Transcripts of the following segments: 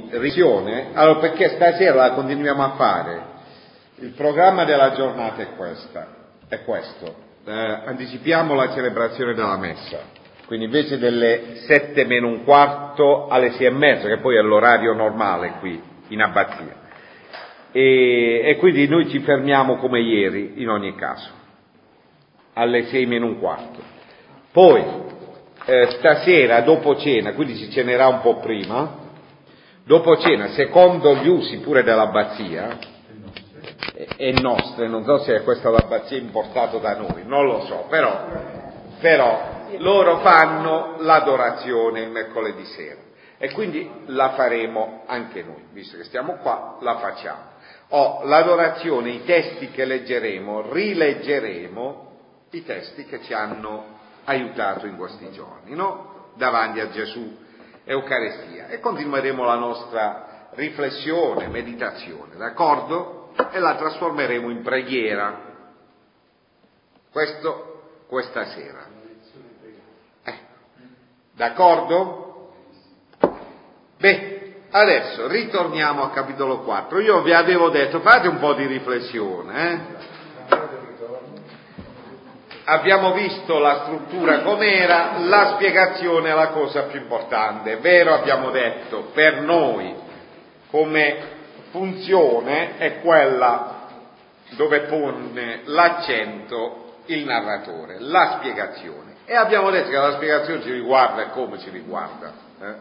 revisione, allora perché stasera la continuiamo a fare. Il programma della giornata è questo. Anticipiamo la celebrazione della messa, quindi invece delle 7 meno un quarto alle 6:30, che poi è l'orario normale qui in abbazia, e quindi noi ci fermiamo come ieri in ogni caso alle 6 meno un quarto. Poi stasera dopo cena, quindi si cenerà un po' prima, dopo cena, secondo gli usi pure dell'abbazia e nostre, non so se questa l'abbazia è importato da noi, non lo so, però loro fanno l'adorazione il mercoledì sera e quindi la faremo anche noi, visto che stiamo qua, la facciamo. L'adorazione, i testi che leggeremo, rileggeremo i testi che ci hanno aiutato in questi giorni, no? Davanti a Gesù, Eucaristia, e continueremo la nostra riflessione, meditazione, d'accordo? E la trasformeremo in preghiera, questa sera. D'accordo? Beh, adesso ritorniamo al capitolo 4. Io vi avevo detto, fate un po' di riflessione, Abbiamo visto la struttura com'era, la spiegazione è la cosa più importante, è vero? Abbiamo detto, per noi come funzione è quella dove pone l'accento il narratore, la spiegazione, e abbiamo detto che la spiegazione ci riguarda e come ci riguarda,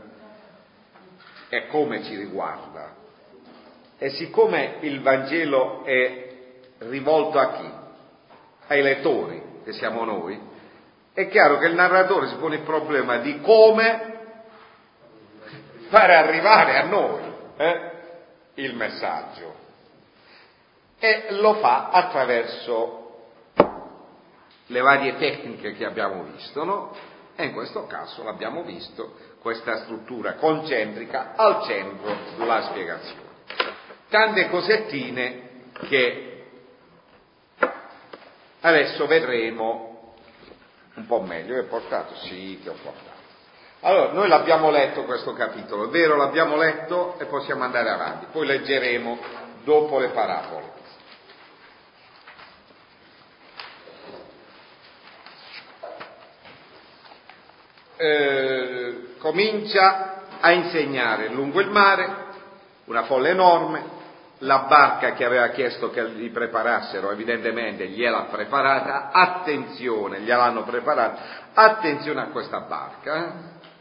e come ci riguarda, e siccome il Vangelo è rivolto a chi? Ai lettori, che siamo noi, è chiaro che il narratore si pone il problema di come fare arrivare a noi il messaggio, e lo fa attraverso le varie tecniche che abbiamo visto, no? E in questo caso l'abbiamo visto, questa struttura concentrica, al centro la spiegazione. Tante cosettine che adesso vedremo un po' meglio. Che ho portato? Sì, che ho portato. Allora, noi l'abbiamo letto questo capitolo, è vero, l'abbiamo letto e possiamo andare avanti, poi leggeremo dopo le parabole. Comincia a insegnare lungo il mare, una folla enorme, la barca che aveva chiesto che gli preparassero, evidentemente gliel'ha preparata, attenzione, gliel'hanno preparata, attenzione a questa barca,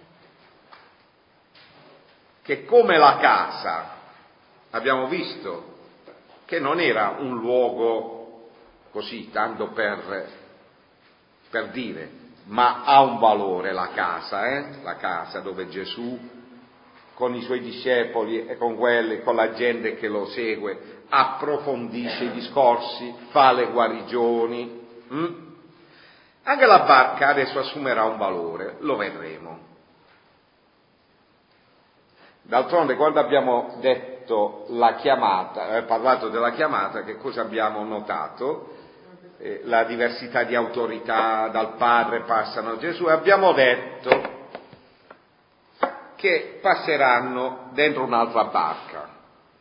che come la casa, abbiamo visto che non era un luogo così, tanto per dire, ma ha un valore la casa dove Gesù con i suoi discepoli e con la gente che lo segue approfondisce i discorsi, fa le guarigioni. Anche la barca adesso assumerà un valore, lo vedremo. D'altronde, quando abbiamo detto la chiamata, parlato della chiamata, che cosa abbiamo notato? La diversità di autorità, dal Padre passano a Gesù, e abbiamo detto che passeranno dentro un'altra barca.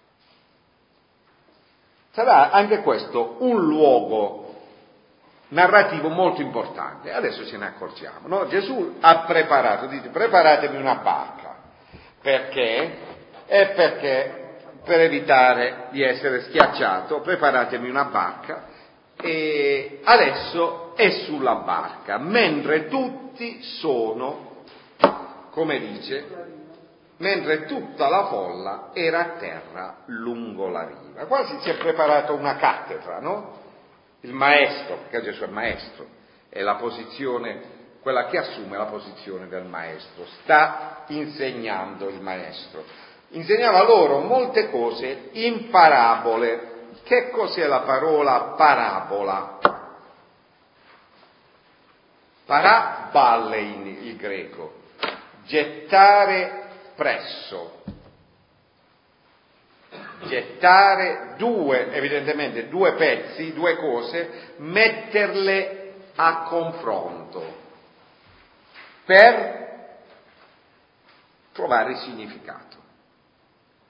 Sarà anche questo un luogo narrativo molto importante. Adesso ce ne accorgiamo, no? Gesù ha preparato, dice, preparatemi una barca. Perché? Perché per evitare di essere schiacciato, preparatemi una barca, e adesso è sulla barca, mentre tutti sono, come dice, mentre tutta la folla era a terra lungo la riva. Quasi si è preparata una cattedra, no? Il maestro, perché Gesù è maestro, è la posizione, quella che assume la posizione del maestro, sta insegnando il maestro. Insegnava loro molte cose in parabole. Che cos'è la parola parabola? Paraballe in il greco, gettare presso, gettare evidentemente due pezzi, due cose, metterle a confronto per trovare il significato.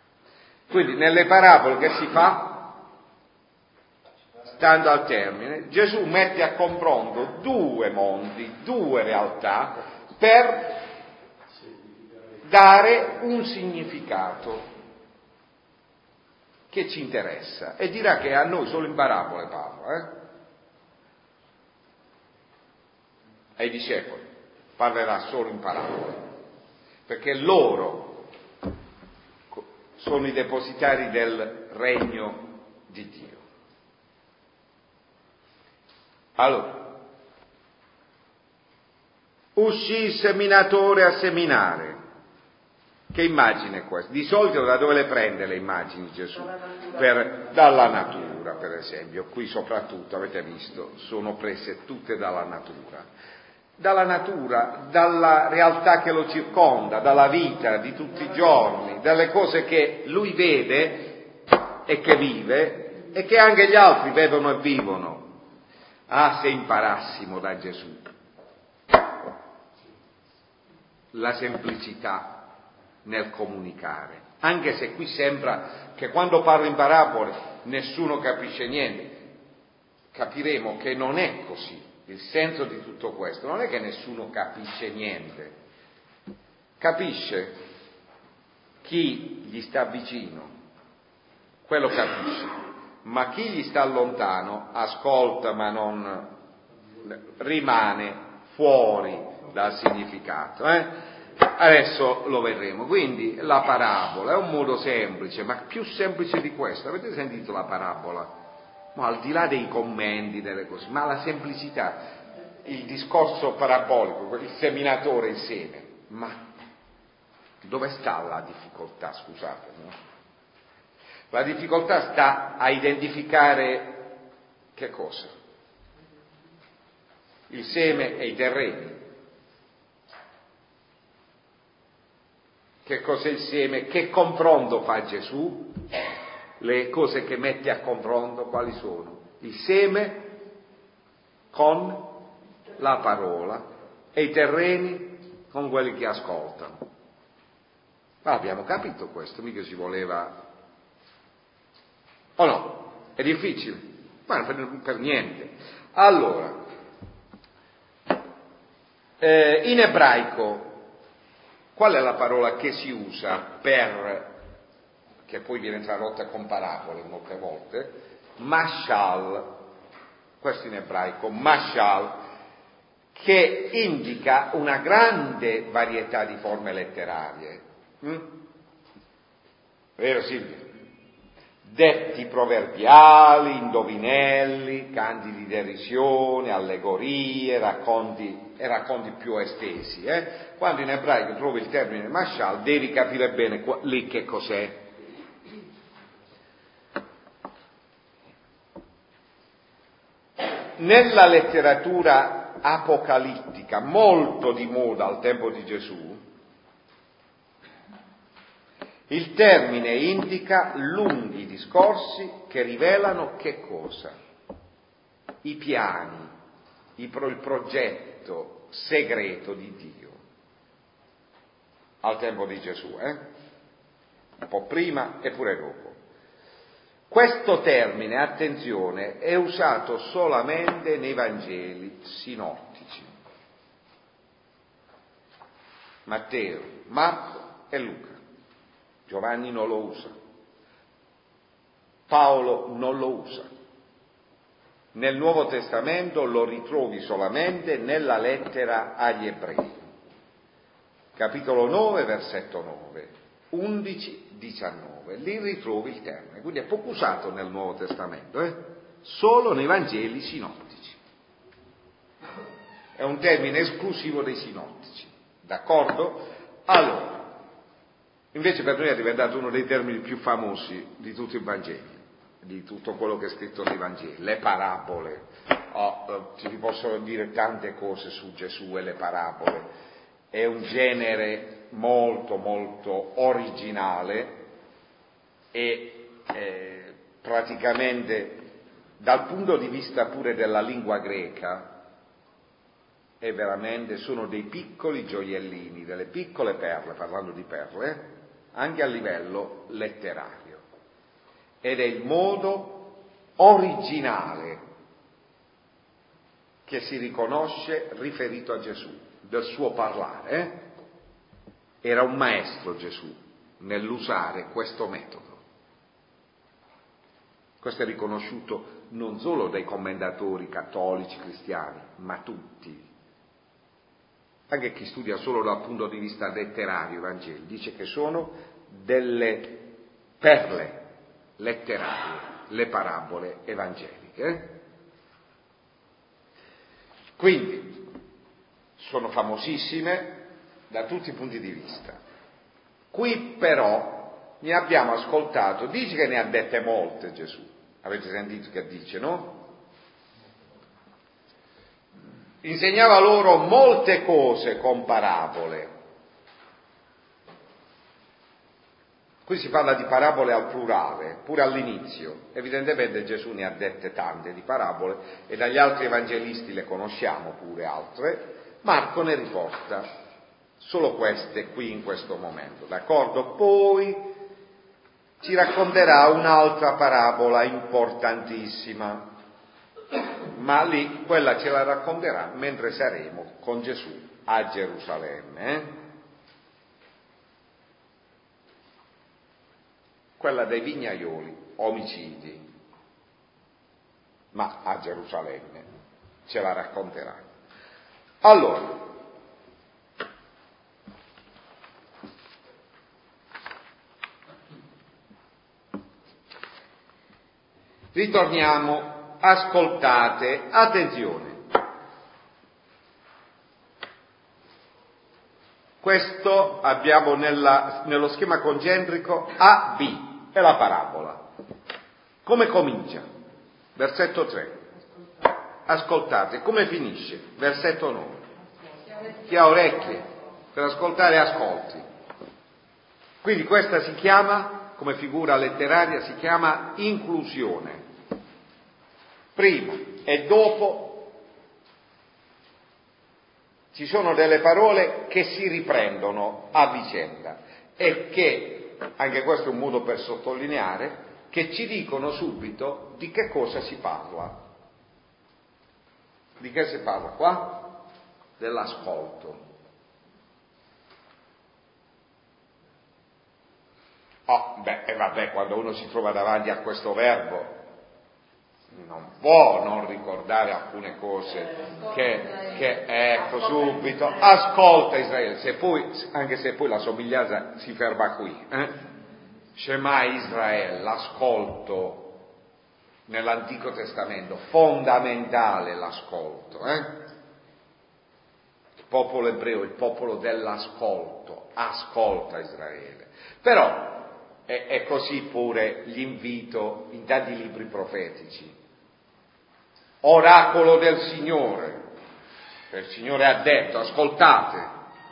Quindi nelle parabole che si fa? Stando al termine, Gesù mette a confronto due mondi, due realtà, per dare un significato che ci interessa, e dirà che a noi solo in parabole parla, ai discepoli parlerà solo in parabole, perché loro sono i depositari del regno di Dio. Allora, uscì il seminatore a seminare. Che immagine è questa? Di solito da dove le prende le immagini Gesù? Dalla natura, per esempio. Qui soprattutto, avete visto, sono prese tutte dalla natura, dalla realtà che lo circonda, dalla vita di tutti i giorni, dalle cose che lui vede e che vive e che anche gli altri vedono e vivono. Ah, se imparassimo da Gesù la semplicità nel comunicare, anche se qui sembra che quando parlo in parabole nessuno capisce niente. Capiremo che non è così. Il senso di tutto questo non è che nessuno capisce niente, capisce chi gli sta vicino, quello capisce, ma chi gli sta lontano ascolta ma non rimane fuori dal significato. Adesso lo vedremo. Quindi la parabola è un modo semplice, ma più semplice di questo. Avete sentito la parabola? Ma al di là dei commenti, delle cose, ma la semplicità, il discorso parabolico, il seminatore, il seme, ma dove sta la difficoltà, scusate, no? La difficoltà sta a identificare che cosa? Il seme e i terreni. Che cos'è il seme? Che confronto fa Gesù? Le cose che mette a confronto quali sono? Il seme con la parola e i terreni con quelli che ascoltano. Ma abbiamo capito questo, mica ci voleva... O no? È difficile? Ma per niente. Allora, in ebraico qual è la parola che si usa per, che poi viene tradotta con parabole molte volte? Mashal, questo in ebraico, mashal, che indica una grande varietà di forme letterarie. Vero Silvia? Detti proverbiali, indovinelli, canti di derisione, allegorie, racconti più estesi. Quando in ebraico trovi il termine mashal, devi capire bene lì che cos'è. Nella letteratura apocalittica, molto di moda al tempo di Gesù, il termine indica lunghi discorsi che rivelano che cosa? I piani, il progetto segreto di Dio. Al tempo di Gesù, un po' prima e pure dopo. Questo termine, attenzione, è usato solamente nei Vangeli sinottici. Matteo, Marco e Luca. Giovanni non lo usa, Paolo non lo usa. Nel Nuovo Testamento lo ritrovi solamente nella lettera agli Ebrei, capitolo 9, versetto 9, 11, 19, lì ritrovi il termine, quindi è poco usato nel Nuovo Testamento, solo nei Vangeli sinottici. È un termine esclusivo dei sinottici, d'accordo? Allora, invece per noi è diventato uno dei termini più famosi di tutti i Vangeli, di tutto quello che è scritto nei Vangeli, le parabole. Ci possono dire tante cose su Gesù e le parabole. È un genere molto molto originale e praticamente dal punto di vista pure della lingua greca è veramente, sono dei piccoli gioiellini, delle piccole perle, parlando di perle, anche a livello letterario. ed è il modo originale che si riconosce riferito a Gesù, del suo parlare. Era un maestro Gesù nell'usare questo metodo. Questo è riconosciuto non solo dai commentatori cattolici, cristiani, ma tutti. Anche chi studia solo dal punto di vista letterario i Vangeli dice che sono delle perle letterarie, le parabole evangeliche. Quindi sono famosissime da tutti i punti di vista. Qui però ne abbiamo ascoltato, dice che ne ha dette molte Gesù, avete sentito che dice, no? Insegnava loro molte cose con parabole. Qui si parla di parabole al plurale, pure all'inizio. Evidentemente Gesù ne ha dette tante di parabole e dagli altri evangelisti le conosciamo pure altre. Marco ne riporta solo queste qui in questo momento, d'accordo? Poi ci racconterà un'altra parabola importantissima, ma lì quella ce la racconterà mentre saremo con Gesù a Gerusalemme. Quella dei vignaioli, omicidi, ma a Gerusalemme ce la racconterà. Allora, ritorniamo, ascoltate, attenzione. Questo abbiamo nello schema concentrico A-B. È la parabola. Come comincia? Versetto 3. Ascoltate. Come finisce? Versetto 9. Chi ha orecchie per ascoltare, ascolti. Quindi questa si chiama, come figura letteraria, si chiama inclusione. Prima e dopo ci sono delle parole che si riprendono a vicenda e che, anche questo è un modo per sottolineare, che ci dicono subito di che cosa si parla. Di che si parla qua? Dell'ascolto. Vabbè, quando uno si trova davanti a questo verbo non può non ricordare alcune cose che ecco subito, ascolta Israele, anche se poi la somiglianza si ferma qui. Shema Israele, l'ascolto nell'Antico Testamento, fondamentale l'ascolto. Il popolo ebreo, il popolo dell'ascolto, ascolta Israele. Però è così pure l'invito in tanti libri profetici. Oracolo del Signore. Il Signore ha detto, ascoltate.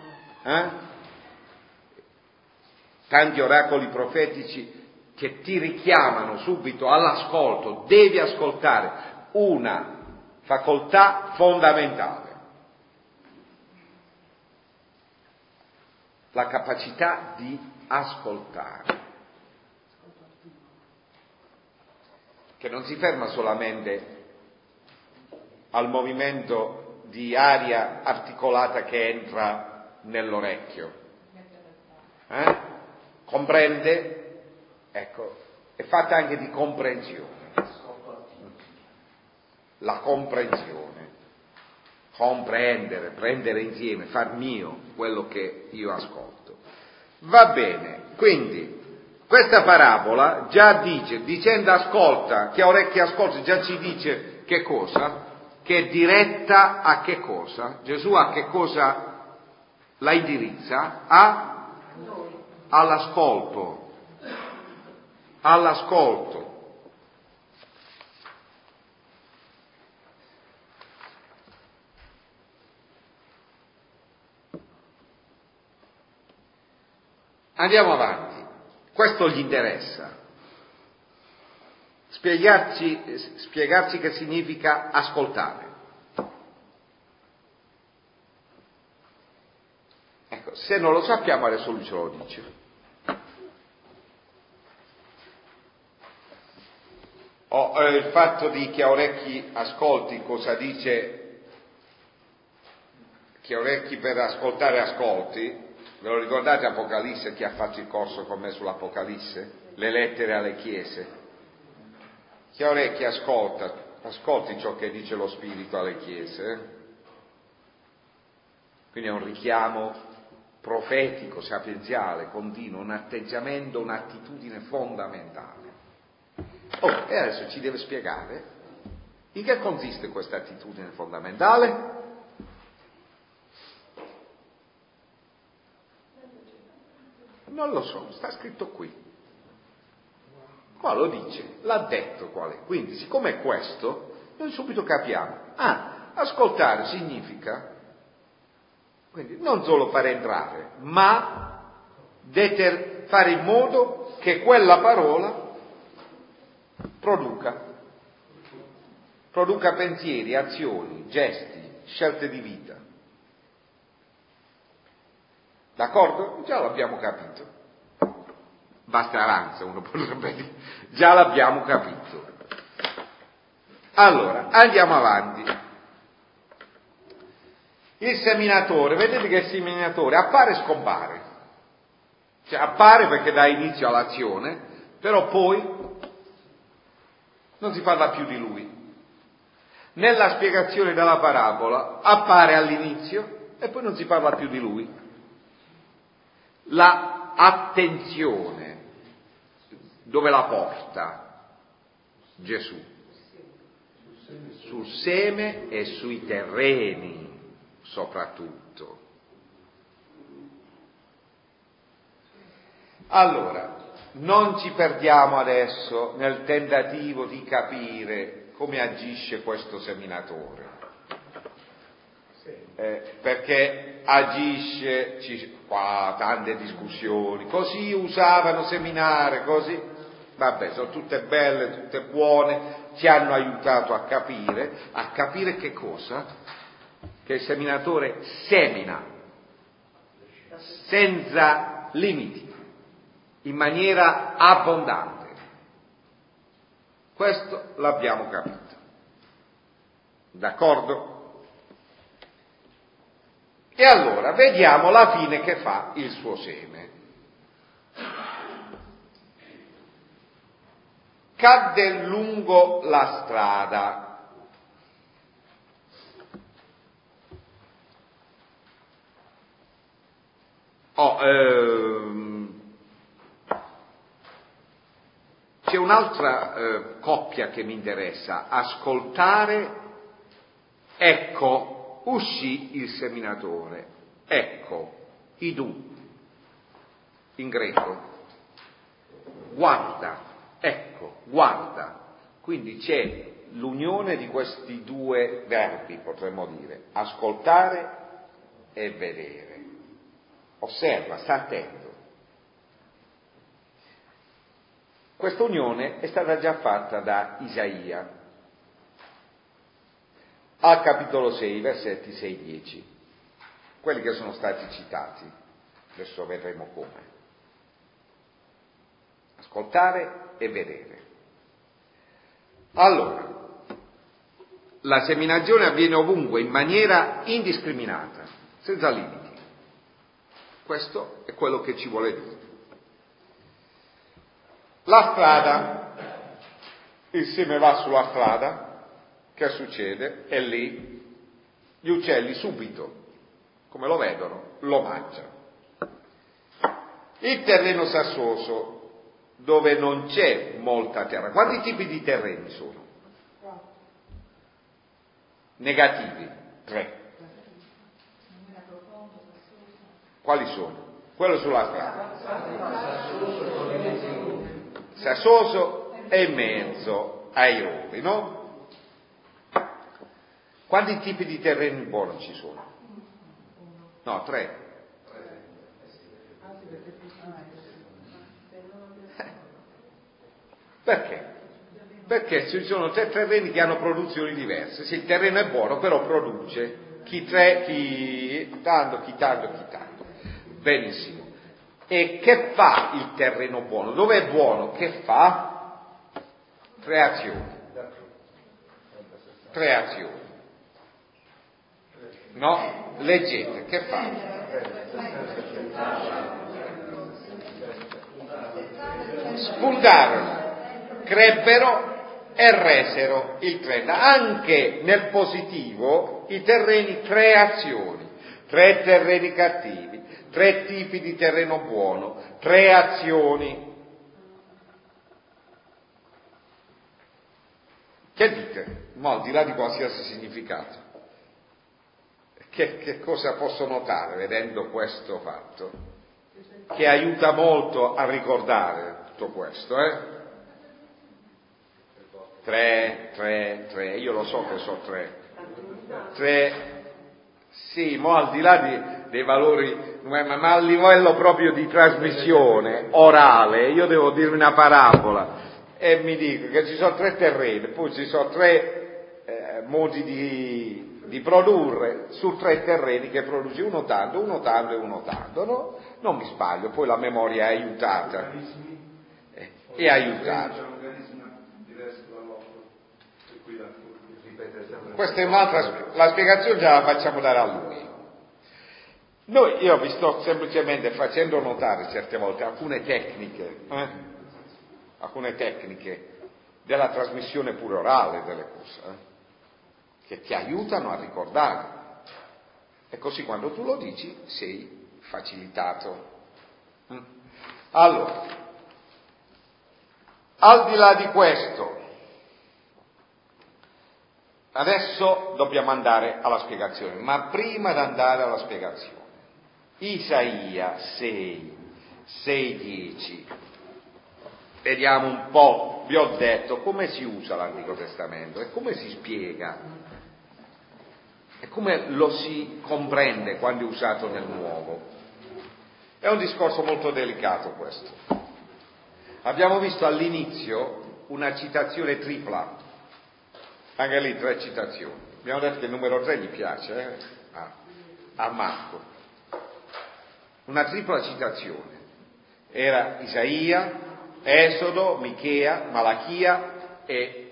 Tanti oracoli profetici che ti richiamano subito all'ascolto. Devi ascoltare, una facoltà fondamentale. La capacità di ascoltare. Che non si ferma solamente al movimento di aria articolata che entra nell'orecchio. Comprende? Ecco, è fatta anche di comprensione. La comprensione. Comprendere, prendere insieme, far mio quello che io ascolto. Va bene, quindi questa parabola già dice, dicendo ascolta, chi ha orecchie ascolta, già ci dice che cosa? Che è diretta a che cosa? Gesù a che cosa la indirizza? All'ascolto. All'ascolto. Andiamo avanti. Questo gli interessa. Spiegarci che significa ascoltare. Ecco, se non lo sappiamo adesso lui ce lo dice. Il fatto di chi ha orecchi ascolti, cosa dice? Chi ha orecchi per ascoltare ascolti. Ve lo ricordate Apocalisse, chi ha fatto il corso con me sull'Apocalisse? Le lettere alle chiese. Chi ha orecchi ascolti ciò che dice lo Spirito alle chiese. Quindi è un richiamo profetico, sapienziale, continuo, un atteggiamento, un'attitudine fondamentale. E adesso ci deve spiegare in che consiste questa attitudine fondamentale. Non lo so, sta scritto qui. Qua lo dice, l'ha detto qual è. Quindi, siccome è questo, noi subito capiamo. Ascoltare significa, quindi, non solo fare entrare, ma fare in modo che quella parola produca pensieri, azioni, gesti, scelte di vita. D'accordo? Già l'abbiamo capito. Basta avanza, uno potrebbe dire. Già l'abbiamo capito. Allora, andiamo avanti. Il seminatore, vedete che il seminatore appare e scompare. Cioè appare perché dà inizio all'azione, però poi non si parla più di lui. Nella spiegazione della parabola appare all'inizio e poi non si parla più di lui. La attenzione dove la porta Gesù? Sul seme e sui terreni soprattutto. Allora, non ci perdiamo adesso nel tentativo di capire come agisce questo seminatore, perché agisce, qua tante discussioni, così usavano seminare, così, vabbè, sono tutte belle, tutte buone, ci hanno aiutato a capire che cosa? Che il seminatore semina senza limiti, in maniera abbondante. Questo l'abbiamo capito. D'accordo? E allora vediamo la fine che fa il suo seme. Cadde lungo la strada. C'è un'altra coppia che mi interessa. Ascoltare, ecco, uscì il seminatore. Ecco, idù, in greco. Guarda, ecco, guarda. Quindi c'è l'unione di questi due verbi, potremmo dire, ascoltare e vedere. Osserva, sta attento. Questa unione è stata già fatta da Isaia al capitolo 6, versetti 6-10, quelli che sono stati citati, adesso vedremo come. Ascoltare e vedere. Allora, la seminazione avviene ovunque, in maniera indiscriminata, senza limiti. Questo è quello che ci vuole dire. La strada, il seme va sulla strada, che succede? E lì gli uccelli subito, come lo vedono, lo mangiano. Il terreno sassoso, dove non c'è molta terra. Quanti tipi di terreni sono? Negativi, 3. Quali sono? Quello sulla strada. Sassoso e in mezzo ai rovi, no? Quanti tipi di terreni buoni ci sono? No, 3. Perché? Perché ci sono 3 terreni che hanno produzioni diverse. Se il terreno è buono, però produce chi tanto. Benissimo. E che fa il terreno buono? Dove è buono? Che fa? Tre azioni. No? Leggete, che fa? Spuntarono, crebbero e resero il 30. Anche nel positivo i terreni, tre azioni, tre terreni cattivi, tre tipi di terreno buono, tre azioni. Che dite? Ma al di là di qualsiasi significato, che cosa posso notare vedendo questo fatto? Che aiuta molto a ricordare tutto questo, Tre, io lo so che so tre, sì, ma al di là dei valori, ma a livello proprio di trasmissione orale, io devo dire una parabola e mi dico che ci sono tre terreni, poi ci sono tre modi di produrre su tre terreni che produce uno tanto e uno tanto, no? Non mi sbaglio, poi la memoria è aiutata. È aiutata. Questa è un'altra, la spiegazione già la facciamo dare a lui. Io vi sto semplicemente facendo notare certe volte alcune tecniche della trasmissione pure orale delle cose, che ti aiutano a ricordare. E così quando tu lo dici sei facilitato. Allora, al di là di questo, adesso dobbiamo andare alla spiegazione, ma prima di andare alla spiegazione, Isaia 6:10, vediamo un po', vi ho detto come si usa l'Antico Testamento e come si spiega e come lo si comprende quando è usato nel Nuovo. È un discorso molto delicato questo. Abbiamo visto all'inizio una citazione tripla, anche lì tre citazioni. Abbiamo detto che il numero 3 gli piace, a Marco. Una tripla citazione. Era Isaia, Esodo, Michea, Malachia e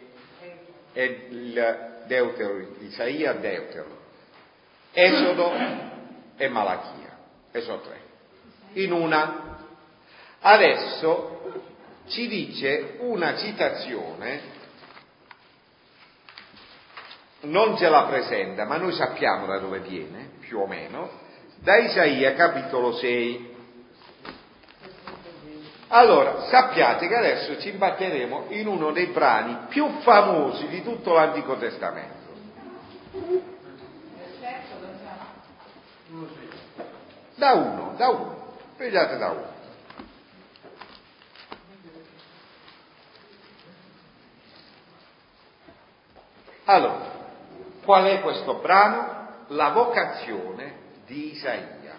il Deutero, Isaia, Deutero. Esodo e Malachia. E sono tre. In una. Adesso ci dice una citazione, non ce la presenta, ma noi sappiamo da dove viene, più o meno, da Isaia capitolo 6. Allora, sappiate che adesso ci imbatteremo in uno dei brani più famosi di tutto l'Antico Testamento. Da uno, pigliate da uno. Allora, qual è questo brano? La vocazione di Isaia.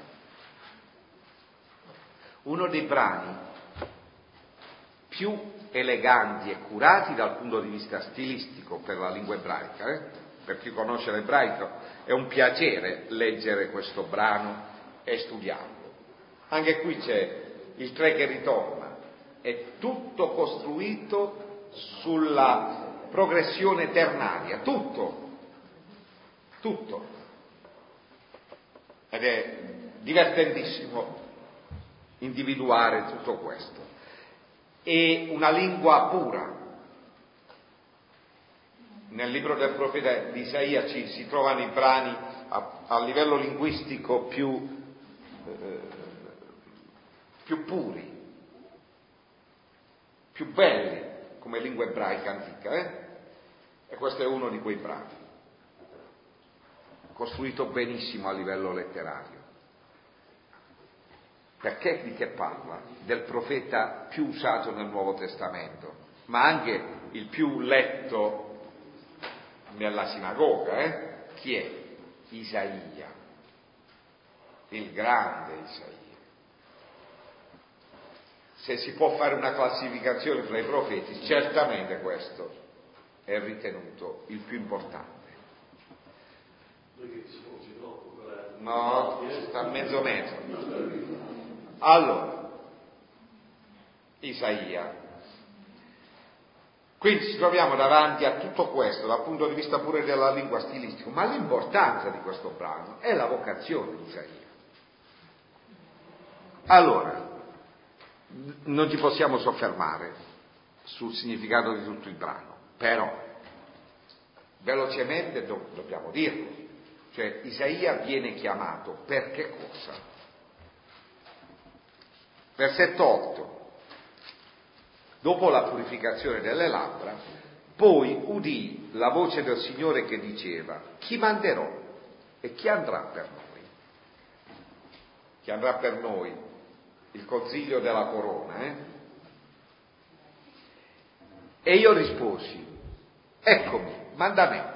Uno dei brani più eleganti e curati dal punto di vista stilistico per la lingua ebraica. Per chi conosce l'ebraico è un piacere leggere questo brano e studiarlo. Anche qui c'è il 3 che ritorna, è tutto costruito sulla progressione ternaria, tutto. Ed è divertentissimo individuare tutto questo. È una lingua pura. Nel libro del profeta di Isaia si trovano i brani a livello linguistico più puri, più belli come lingua ebraica antica, E questo è uno di quei brani, costruito benissimo a livello letterario. Perché di che parla? Del profeta più usato nel Nuovo Testamento, ma anche il più letto nella sinagoga, Chi è? Isaia, il grande Isaia. Se si può fare una classificazione fra i profeti, certamente questo è ritenuto il più importante. No, sta a mezzo metro. Allora, Isaia. Quindi ci troviamo davanti a tutto questo dal punto di vista pure della lingua stilistica, ma l'importanza di questo brano è la vocazione di Isaia. Allora, non ci possiamo soffermare sul significato di tutto il brano, però velocemente dobbiamo dirlo, cioè Isaia viene chiamato per che cosa? Versetto 8. Dopo la purificazione delle labbra, poi udì la voce del Signore che diceva: chi manderò e chi andrà per noi? Chi andrà per noi? Il consiglio della corona, E io risposi: eccomi, manda me.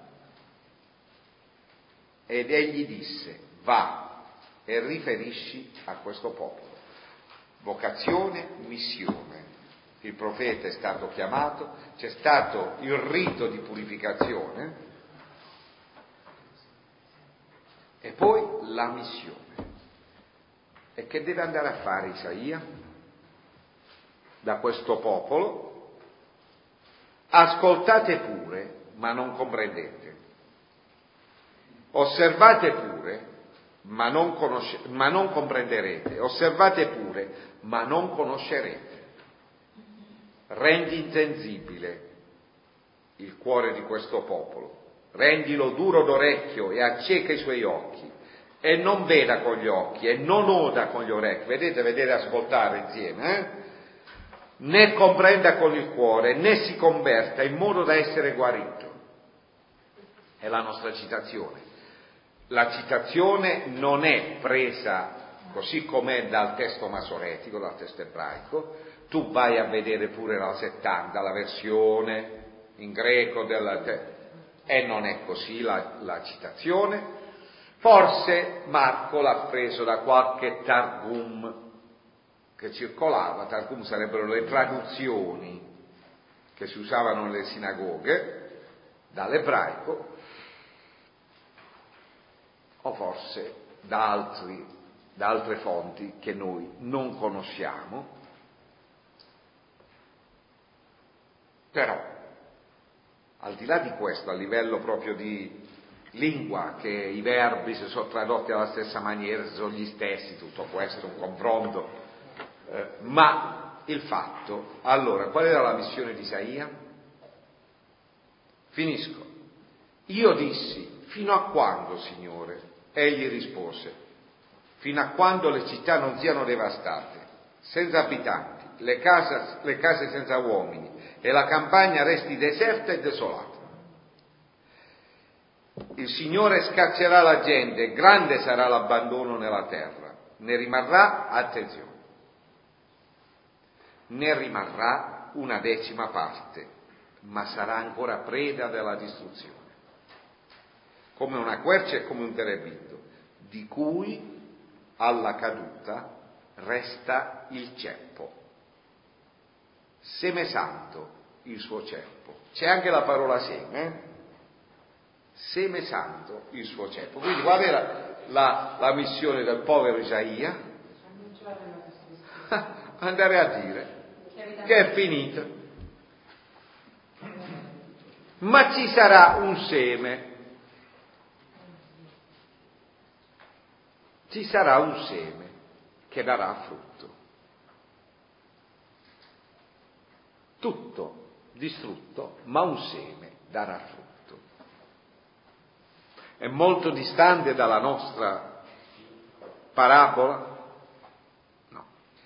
Ed egli disse: va e riferisci a questo popolo. Vocazione, missione. Il profeta è stato chiamato, c'è stato il rito di purificazione e poi la missione. E che deve andare a fare Isaia da questo popolo? Ascoltate pure, ma non comprendete. Osservate pure, ma non comprenderete. Osservate pure, ma non conoscerete. Rendi insensibile il cuore di questo popolo, rendilo duro d'orecchio e acceca i suoi occhi, e non veda con gli occhi e non oda con gli orecchi, vedere, ascoltare insieme, né comprenda con il cuore, né si converta in modo da essere guarito. È la nostra citazione. La citazione non è presa così com'è dal testo masoretico, dal testo ebraico. Tu vai a vedere pure la 70, la versione in greco e non è così la citazione. Forse Marco l'ha preso da qualche Targum che circolava. Targum sarebbero le traduzioni che si usavano nelle sinagoghe dall'ebraico, o forse da altre fonti che noi non conosciamo. Però, al di là di questo, a livello proprio di lingua, che i verbi si sono tradotti alla stessa maniera, sono gli stessi, tutto questo è un confronto, ma il fatto, allora, qual era la missione di Isaia? Finisco. Io dissi: fino a quando, Signore? Egli rispose: fino a quando le città non siano devastate, senza abitanti, le case senza uomini, e la campagna resti deserta e desolata. Il Signore scaccerà la gente, grande sarà l'abbandono nella terra, ne rimarrà, attenzione, ne rimarrà una 10ª parte, ma sarà ancora preda della distruzione, come una quercia e come un terebinto, di cui alla caduta resta il ceppo. Seme santo il suo ceppo. C'è anche la parola seme, Seme santo il suo ceppo. Quindi qual era la missione del povero Isaia? Andare a dire che è finita. Ma ci sarà un seme. Ci sarà un seme che darà frutto. Tutto distrutto, ma un seme darà frutto. È molto distante dalla nostra parabola? No.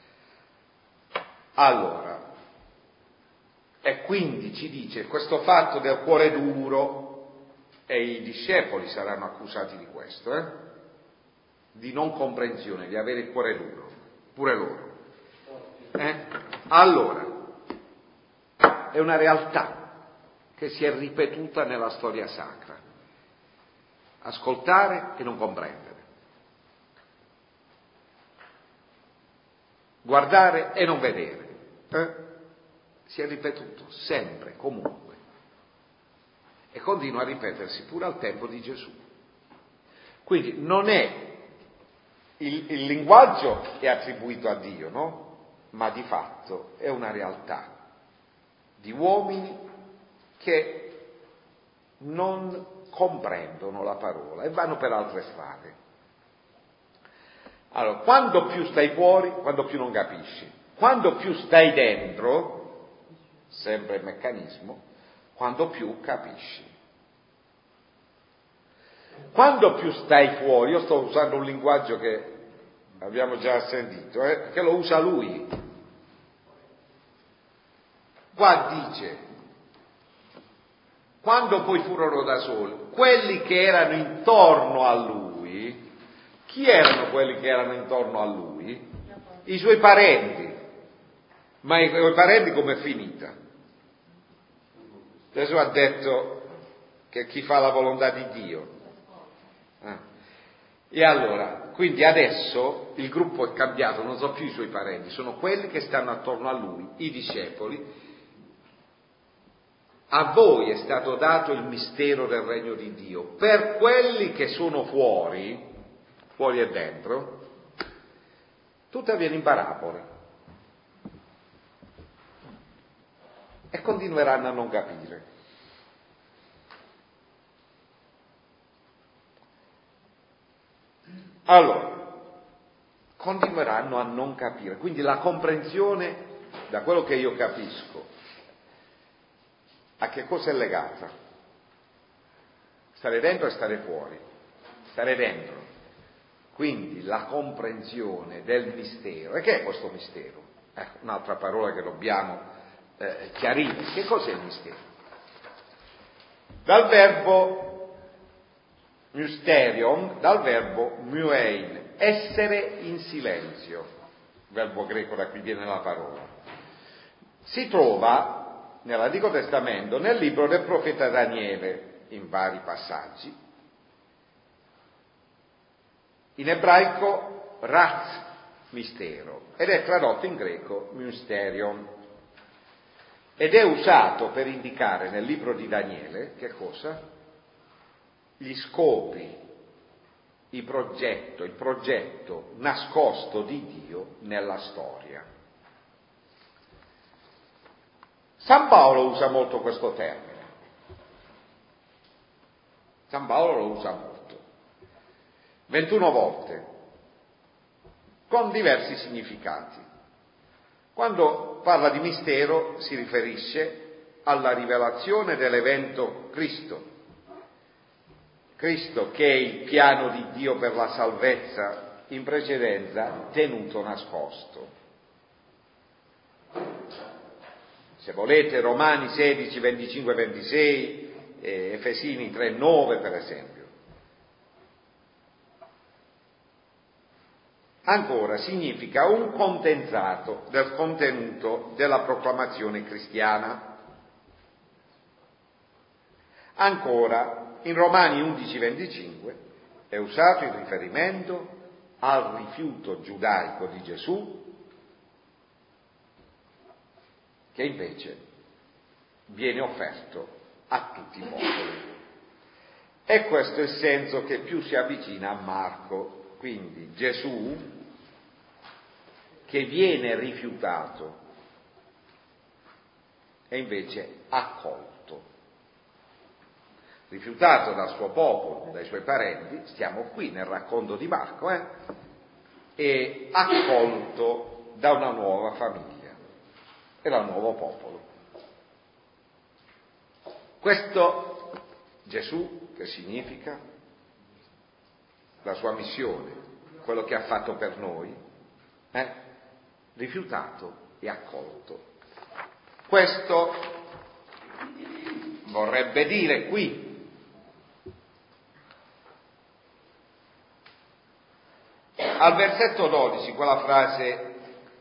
Allora, e quindi ci dice questo fatto del cuore duro, e i discepoli saranno accusati di questo, di non comprensione, di avere il cuore duro, pure loro. Allora, è una realtà che si è ripetuta nella storia sacra. Ascoltare e non comprendere. Guardare e non vedere. Si è ripetuto sempre, comunque. E continua a ripetersi pure al tempo di Gesù. Quindi non è il linguaggio è attribuito a Dio, no? Ma di fatto è una realtà. di uomini che non comprendono la parola e vanno per altre strade. Allora, quando più stai fuori, quando più non capisci. Quando più stai dentro, sempre il meccanismo, quando più capisci. Quando più stai fuori, io sto usando un linguaggio che abbiamo già sentito, che lo usa lui. Qua dice, quando poi furono da soli, quelli che erano intorno a lui, chi erano quelli che erano intorno a lui? I suoi parenti. Ma i parenti com'è finita? Gesù ha detto che chi fa la volontà di Dio. E allora, quindi adesso il gruppo è cambiato, non sono più i suoi parenti, sono quelli che stanno attorno a lui, i discepoli. A voi è stato dato il mistero del regno di Dio. Per quelli che sono fuori e dentro, tutto avviene in parabole. E continueranno a non capire. Allora, continueranno a non capire. Quindi la comprensione, da quello che io capisco, a che cosa è legata? Stare dentro e stare fuori. Stare dentro. Quindi la comprensione del mistero. E che è questo mistero? Un'altra parola che dobbiamo chiarire. Che cos'è il mistero? Dal verbo mysterion, dal verbo muein, essere in silenzio, verbo greco da cui viene la parola. Si trova nell'Antico Testamento, nel libro del profeta Daniele, in vari passaggi. In ebraico raz, mistero, ed è tradotto in greco mysterion. Ed è usato per indicare nel libro di Daniele, che cosa? Gli scopi, il progetto nascosto di Dio nella storia. San Paolo usa molto questo termine. San Paolo lo usa molto. 21 volte, con diversi significati. Quando parla di mistero si riferisce alla rivelazione dell'evento Cristo. Cristo che è il piano di Dio per la salvezza in precedenza tenuto nascosto. Se volete Romani 16, 25, 26, Efesini 3, 9 per esempio. Ancora significa un condensato del contenuto della proclamazione cristiana. Ancora, in Romani 11:25 è usato in riferimento al rifiuto giudaico di Gesù, che invece viene offerto a tutti i popoli. E questo è il senso che più si avvicina a Marco. Quindi Gesù che viene rifiutato e invece accolto. Rifiutato dal suo popolo, dai suoi parenti, stiamo qui nel racconto di Marco, e accolto da una nuova famiglia e dal nuovo popolo. Questo Gesù che significa? La sua missione, quello che ha fatto per noi, rifiutato e accolto. Questo vorrebbe dire qui al versetto 12 quella frase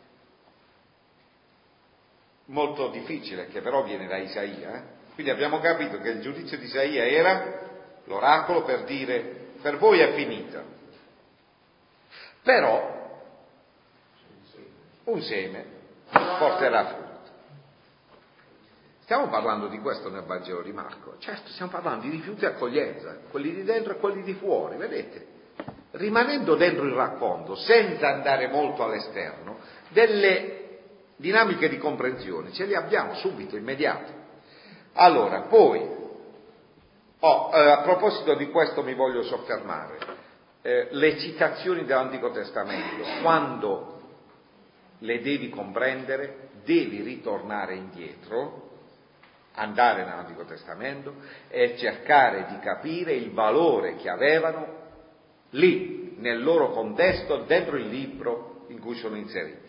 molto difficile che però viene da Isaia. Quindi abbiamo capito che il giudizio di Isaia era l'oracolo per dire per voi è finita, però un seme porterà frutto. Stiamo parlando di questo nel Vangelo di Marco, certo stiamo parlando di rifiuto e accoglienza, quelli di dentro e quelli di fuori, vedete, rimanendo dentro il racconto senza andare molto all'esterno, delle dinamiche di comprensione ce le abbiamo subito, immediate. Allora, poi, a proposito di questo mi voglio soffermare, le citazioni dell'Antico Testamento, quando le devi comprendere, devi ritornare indietro, andare nell'Antico Testamento e cercare di capire il valore che avevano lì, nel loro contesto, dentro il libro in cui sono inserite.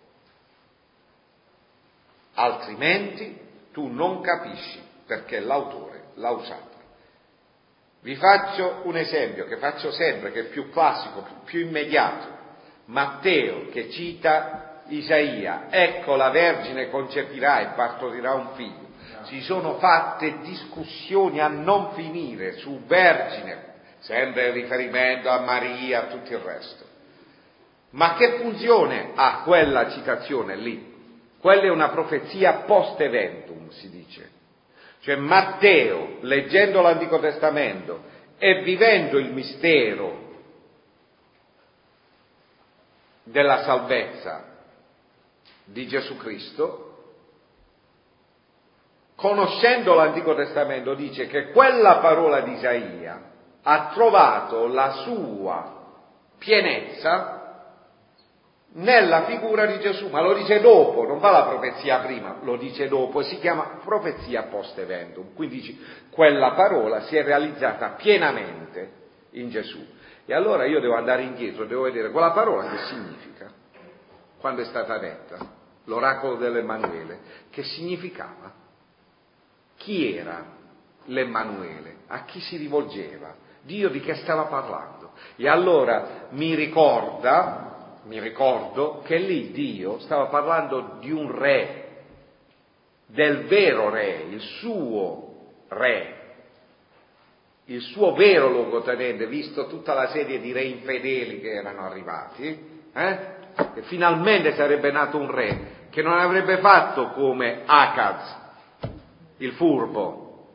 Altrimenti tu non capisci perché l'autore l'ha usata. Vi faccio un esempio che faccio sempre, che è più classico, più immediato. Matteo che cita Isaia, ecco la Vergine concepirà e partorirà un figlio. Si sono fatte discussioni a non finire su Vergine, sempre riferimento a Maria, a tutto il resto. Ma che funzione ha quella citazione lì? Quella è una profezia post eventum, si dice. Cioè Matteo, leggendo l'Antico Testamento e vivendo il mistero della salvezza di Gesù Cristo, conoscendo l'Antico Testamento, dice che quella parola di Isaia ha trovato la sua pienezza nella figura di Gesù, ma lo dice dopo, non fa la profezia prima, lo dice dopo e si chiama profezia post eventum. Quindi quella parola si è realizzata pienamente in Gesù. E allora io devo andare indietro, devo vedere quella parola che significa, quando è stata detta, l'oracolo dell'Emmanuele, che significava? Chi era l'Emmanuele? A chi si rivolgeva? Dio di che stava parlando? E allora mi ricordo che lì Dio stava parlando di un re, del vero re, il suo vero luogotenente, visto tutta la serie di re infedeli che erano arrivati, e finalmente sarebbe nato un re che non avrebbe fatto come Acaz, il furbo,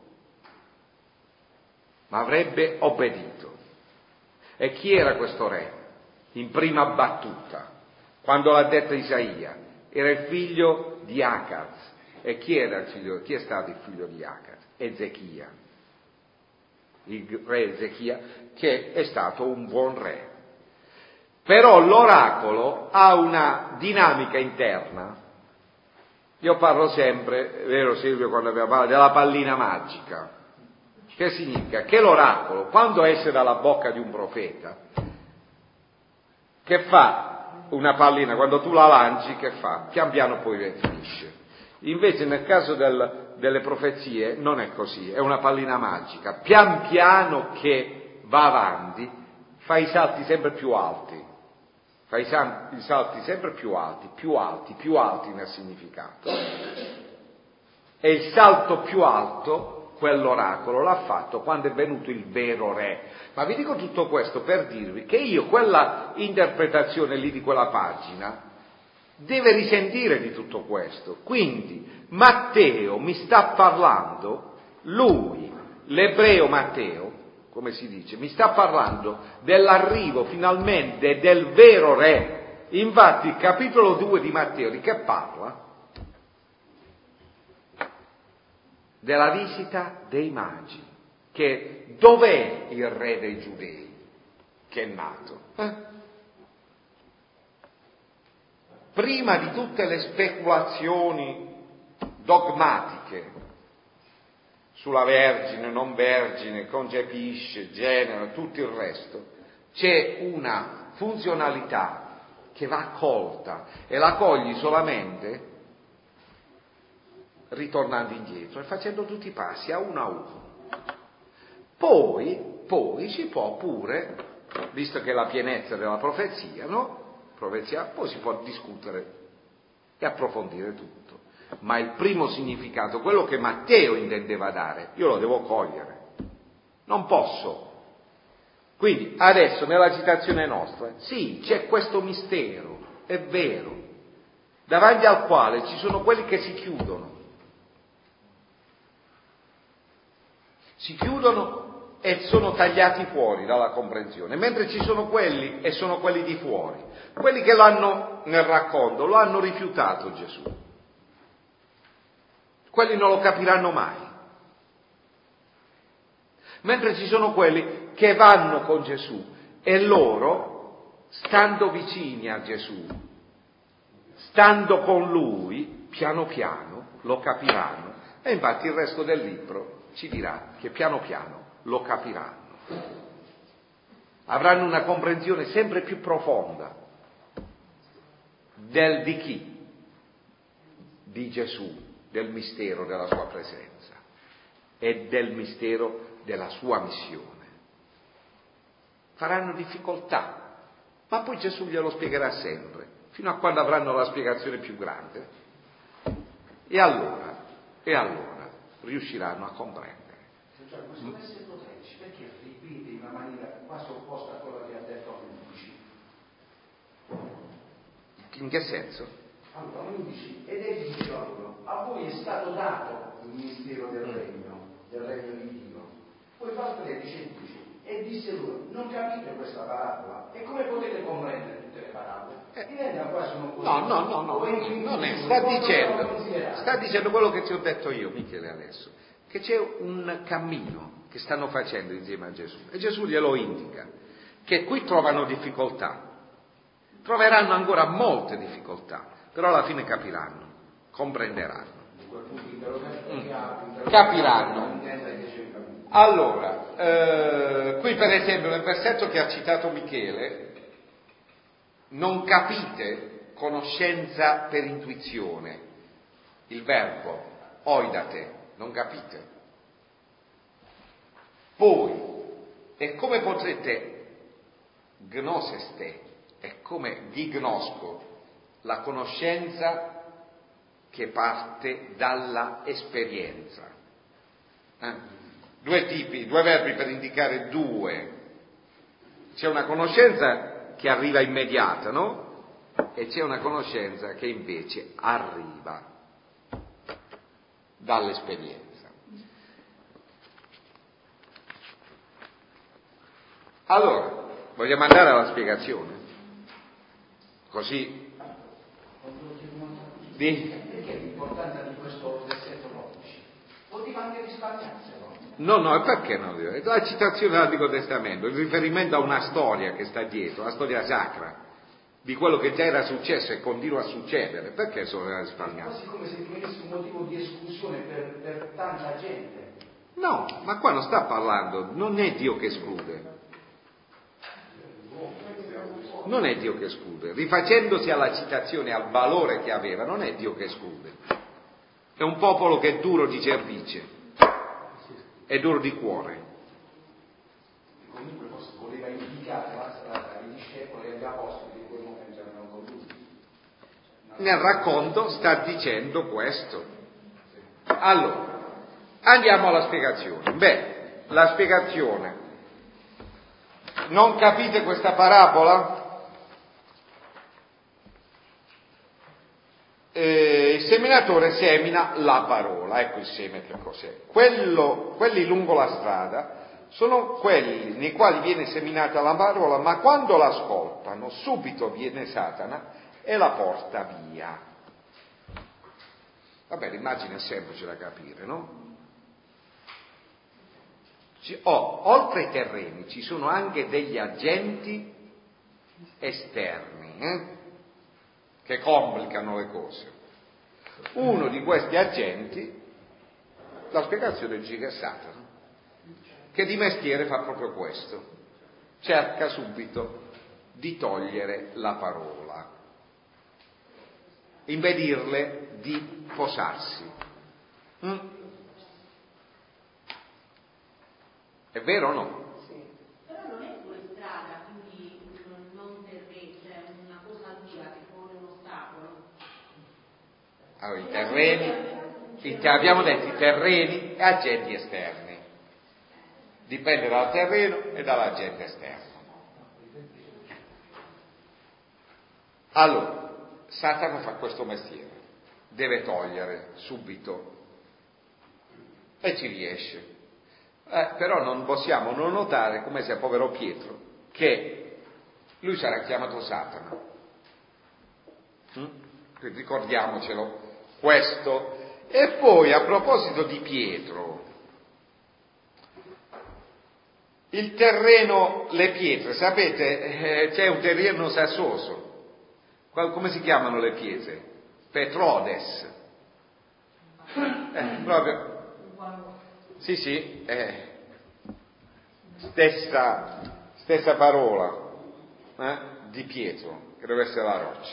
ma avrebbe obbedito. E chi era questo re? In prima battuta, quando l'ha detto Isaia, era il figlio di Acaz. E chi è stato il figlio di Acaz? Ezechia, il re Ezechia, che è stato un buon re. Però l'oracolo ha una dinamica interna. Io parlo sempre, è vero Silvio quando abbiamo parlato, della pallina magica. Che significa? Che l'oracolo, quando esce dalla bocca di un profeta, che fa una pallina? Quando tu la lanci, che fa? Pian piano poi finisce. Invece nel caso delle profezie non è così, è una pallina magica. Pian piano che va avanti, fa i salti sempre più alti. Fa i salti sempre più alti nel significato. E il salto più alto, quell'oracolo l'ha fatto quando è venuto il vero re. Ma vi dico tutto questo per dirvi che io quella interpretazione lì di quella pagina deve risentire di tutto questo. Quindi Matteo mi sta parlando, lui, l'ebreo Matteo, come si dice, mi sta parlando dell'arrivo finalmente del vero re. Infatti il capitolo 2 di Matteo di che parla? Della visita dei magi, che dov'è il re dei giudei che è nato? Prima di tutte le speculazioni dogmatiche sulla vergine, non vergine, concepisce, genera, tutto il resto, c'è una funzionalità che va colta e la cogli solamente ritornando indietro e facendo tutti i passi a uno. Poi si può pure, visto che è la pienezza della profezia, no? Poi si può discutere e approfondire tutto. Ma il primo significato, quello che Matteo intendeva dare, io lo devo cogliere. Non posso. Quindi adesso nella citazione nostra, sì, c'è questo mistero, è vero, davanti al quale ci sono quelli che si chiudono e sono tagliati fuori dalla comprensione, mentre ci sono quelli, e sono quelli di fuori, quelli che l'hanno nel racconto, lo hanno rifiutato Gesù. Quelli non lo capiranno mai. Mentre ci sono quelli che vanno con Gesù e loro, stando vicini a Gesù, stando con Lui, piano piano lo capiranno. E infatti il resto del libro ci dirà che piano piano lo capiranno. Avranno una comprensione sempre più profonda di chi? Di Gesù, del mistero della sua presenza e del mistero della sua missione. Faranno difficoltà, ma poi Gesù glielo spiegherà sempre, fino a quando avranno la spiegazione più grande. E allora riusciranno a comprendere. Cioè, questo essere proteici, perché ripete in una maniera quasi opposta a quella che ha detto all'11? In che senso? Allora, all'11, ed egli diceva loro, a voi è stato dato il mistero del regno di Dio. Poi va al 13 e disse loro, non capite questa parabola? E come potete comprendere tutte le parabole? Diventa quasi un'opposizione. No, sta dicendo quello che ti ho detto io, Michele, adesso, che c'è un cammino che stanno facendo insieme a Gesù, e Gesù glielo indica, che qui trovano difficoltà, troveranno ancora molte difficoltà, però alla fine capiranno, comprenderanno. Capiranno. Allora, qui per esempio nel versetto che ha citato Michele, non capite conoscenza per intuizione, il verbo oidate, non capite. Poi, e come potrete gnoseste, è come gignosco, la conoscenza che parte dalla esperienza. Due verbi per indicare due. C'è una conoscenza che arriva immediata, no? E c'è una conoscenza che invece arriva dall'esperienza. Allora, vogliamo andare alla spiegazione? Così. Perché l'importanza di questo versetto 12? Poteva anche risparmiarselo. No, perché no? La citazione dell'Antico Testamento, il riferimento a una storia che sta dietro, una storia sacra, di quello che già era successo e continua a succedere, perché sono risparmiato? Quasi come se diventasse un motivo di esclusione per tanta gente. No, ma qua non sta parlando, non è Dio che esclude. Non è Dio che esclude, rifacendosi alla citazione, al valore che aveva, non è Dio che esclude. È un popolo che è duro di cervice, è duro di cuore. Comunque voleva indicare la strada ai discepoli e agli apostoli di quel momento erano con lui. Nel racconto sta dicendo questo. Allora, andiamo alla spiegazione. La spiegazione. Non capite questa parabola? Il seminatore semina la parola, ecco il seme che cos'è. Quelli lungo la strada sono quelli nei quali viene seminata la parola, ma quando l'ascoltano subito viene Satana e la porta via. Vabbè, l'immagine è semplice da capire, no? Oltre ai terreni ci sono anche degli agenti esterni, che complicano le cose. Uno di questi agenti, la spiegazione dice che è Satana, che di mestiere fa proprio questo, cerca subito di togliere la parola, impedirle di posarsi. È vero o no? Però non è fuori strada, quindi non terreno, cioè una cosa al via che pone un ostacolo. Allora, i terreni, abbiamo detto i terreni e agenti esterni. Dipende dal terreno e dall'agente esterno. Allora, Satana fa questo mestiere, deve togliere subito e ci riesce. Però non possiamo non notare come sia povero Pietro, che lui sarà chiamato Satana. Quindi ricordiamocelo questo. E poi, a proposito di Pietro, il terreno, le pietre, sapete, c'è un terreno sassoso. Come si chiamano le pietre? Petrodes. Proprio. Sì, stessa parola di Pietro, che deve essere la roccia.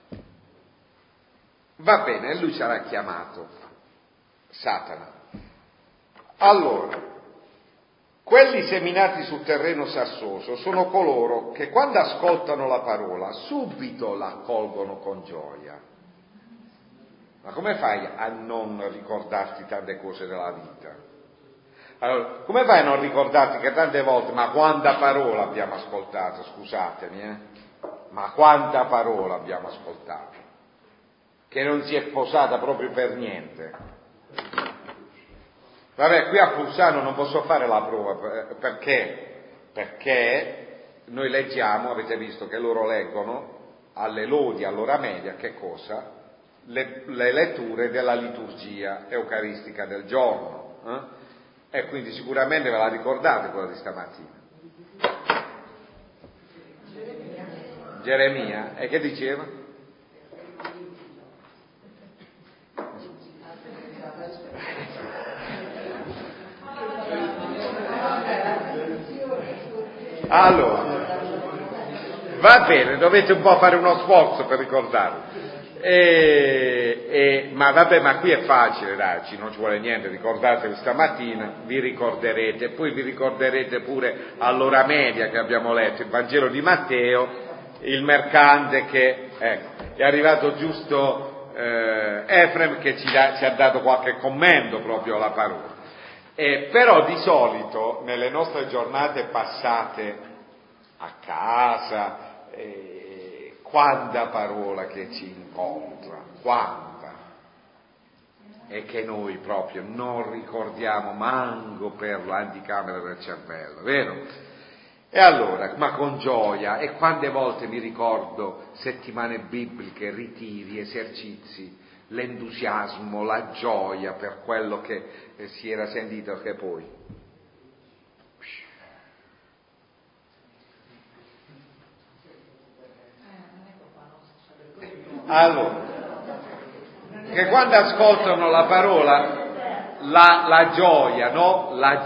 Va bene, e lui sarà chiamato Satana. Allora, quelli seminati sul terreno sassoso sono coloro che quando ascoltano la parola subito la accolgono con gioia. Ma come fai a non ricordarti tante cose della vita? Allora, come fai a non ricordarti che tante volte, ma quanta parola abbiamo ascoltato, scusatemi, ma quanta parola abbiamo ascoltato, che non si è posata proprio per niente. Vabbè, qui a Pulsano non posso fare la prova, perché noi leggiamo, avete visto che loro leggono alle lodi, all'ora media, che cosa? Le letture della liturgia eucaristica del giorno, e quindi sicuramente ve la ricordate quella di stamattina. Geremia, e che diceva? Allora, va bene, dovete un po' fare uno sforzo per ricordarlo. Ma vabbè, ma qui è facile, dai, non ci vuole niente, ricordatevi stamattina, vi ricorderete, poi vi ricorderete pure all'ora media che abbiamo letto il Vangelo di Matteo, il mercante che è arrivato giusto Efrem che ci ha dato qualche commento proprio alla parola. Però di solito nelle nostre giornate passate a casa, quanta parola che ci incontra, quanta, e che noi proprio non ricordiamo manco per l'anticamera del cervello, vero? E allora, ma con gioia, e quante volte mi ricordo settimane bibliche, ritiri, esercizi, l'entusiasmo, la gioia per quello che si era sentito, che poi allora, che quando ascoltano la parola, la gioia, no? La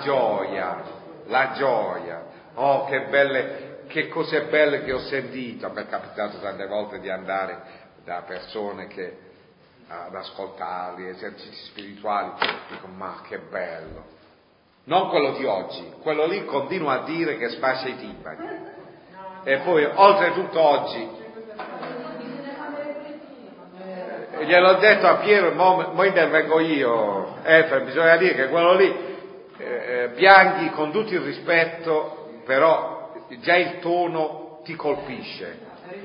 gioia, oh che belle, che cose belle che ho sentito. Mi è capitato tante volte di andare da persone che ad ascoltarli, esercizi spirituali, dico ma che bello, non quello di oggi, quello lì continua a dire che sfascia i timpani, e poi oltretutto oggi gliel'ho detto a Piero, mo intervengo io, bisogna dire che quello lì, Bianchi, con tutto il rispetto, però già il tono ti colpisce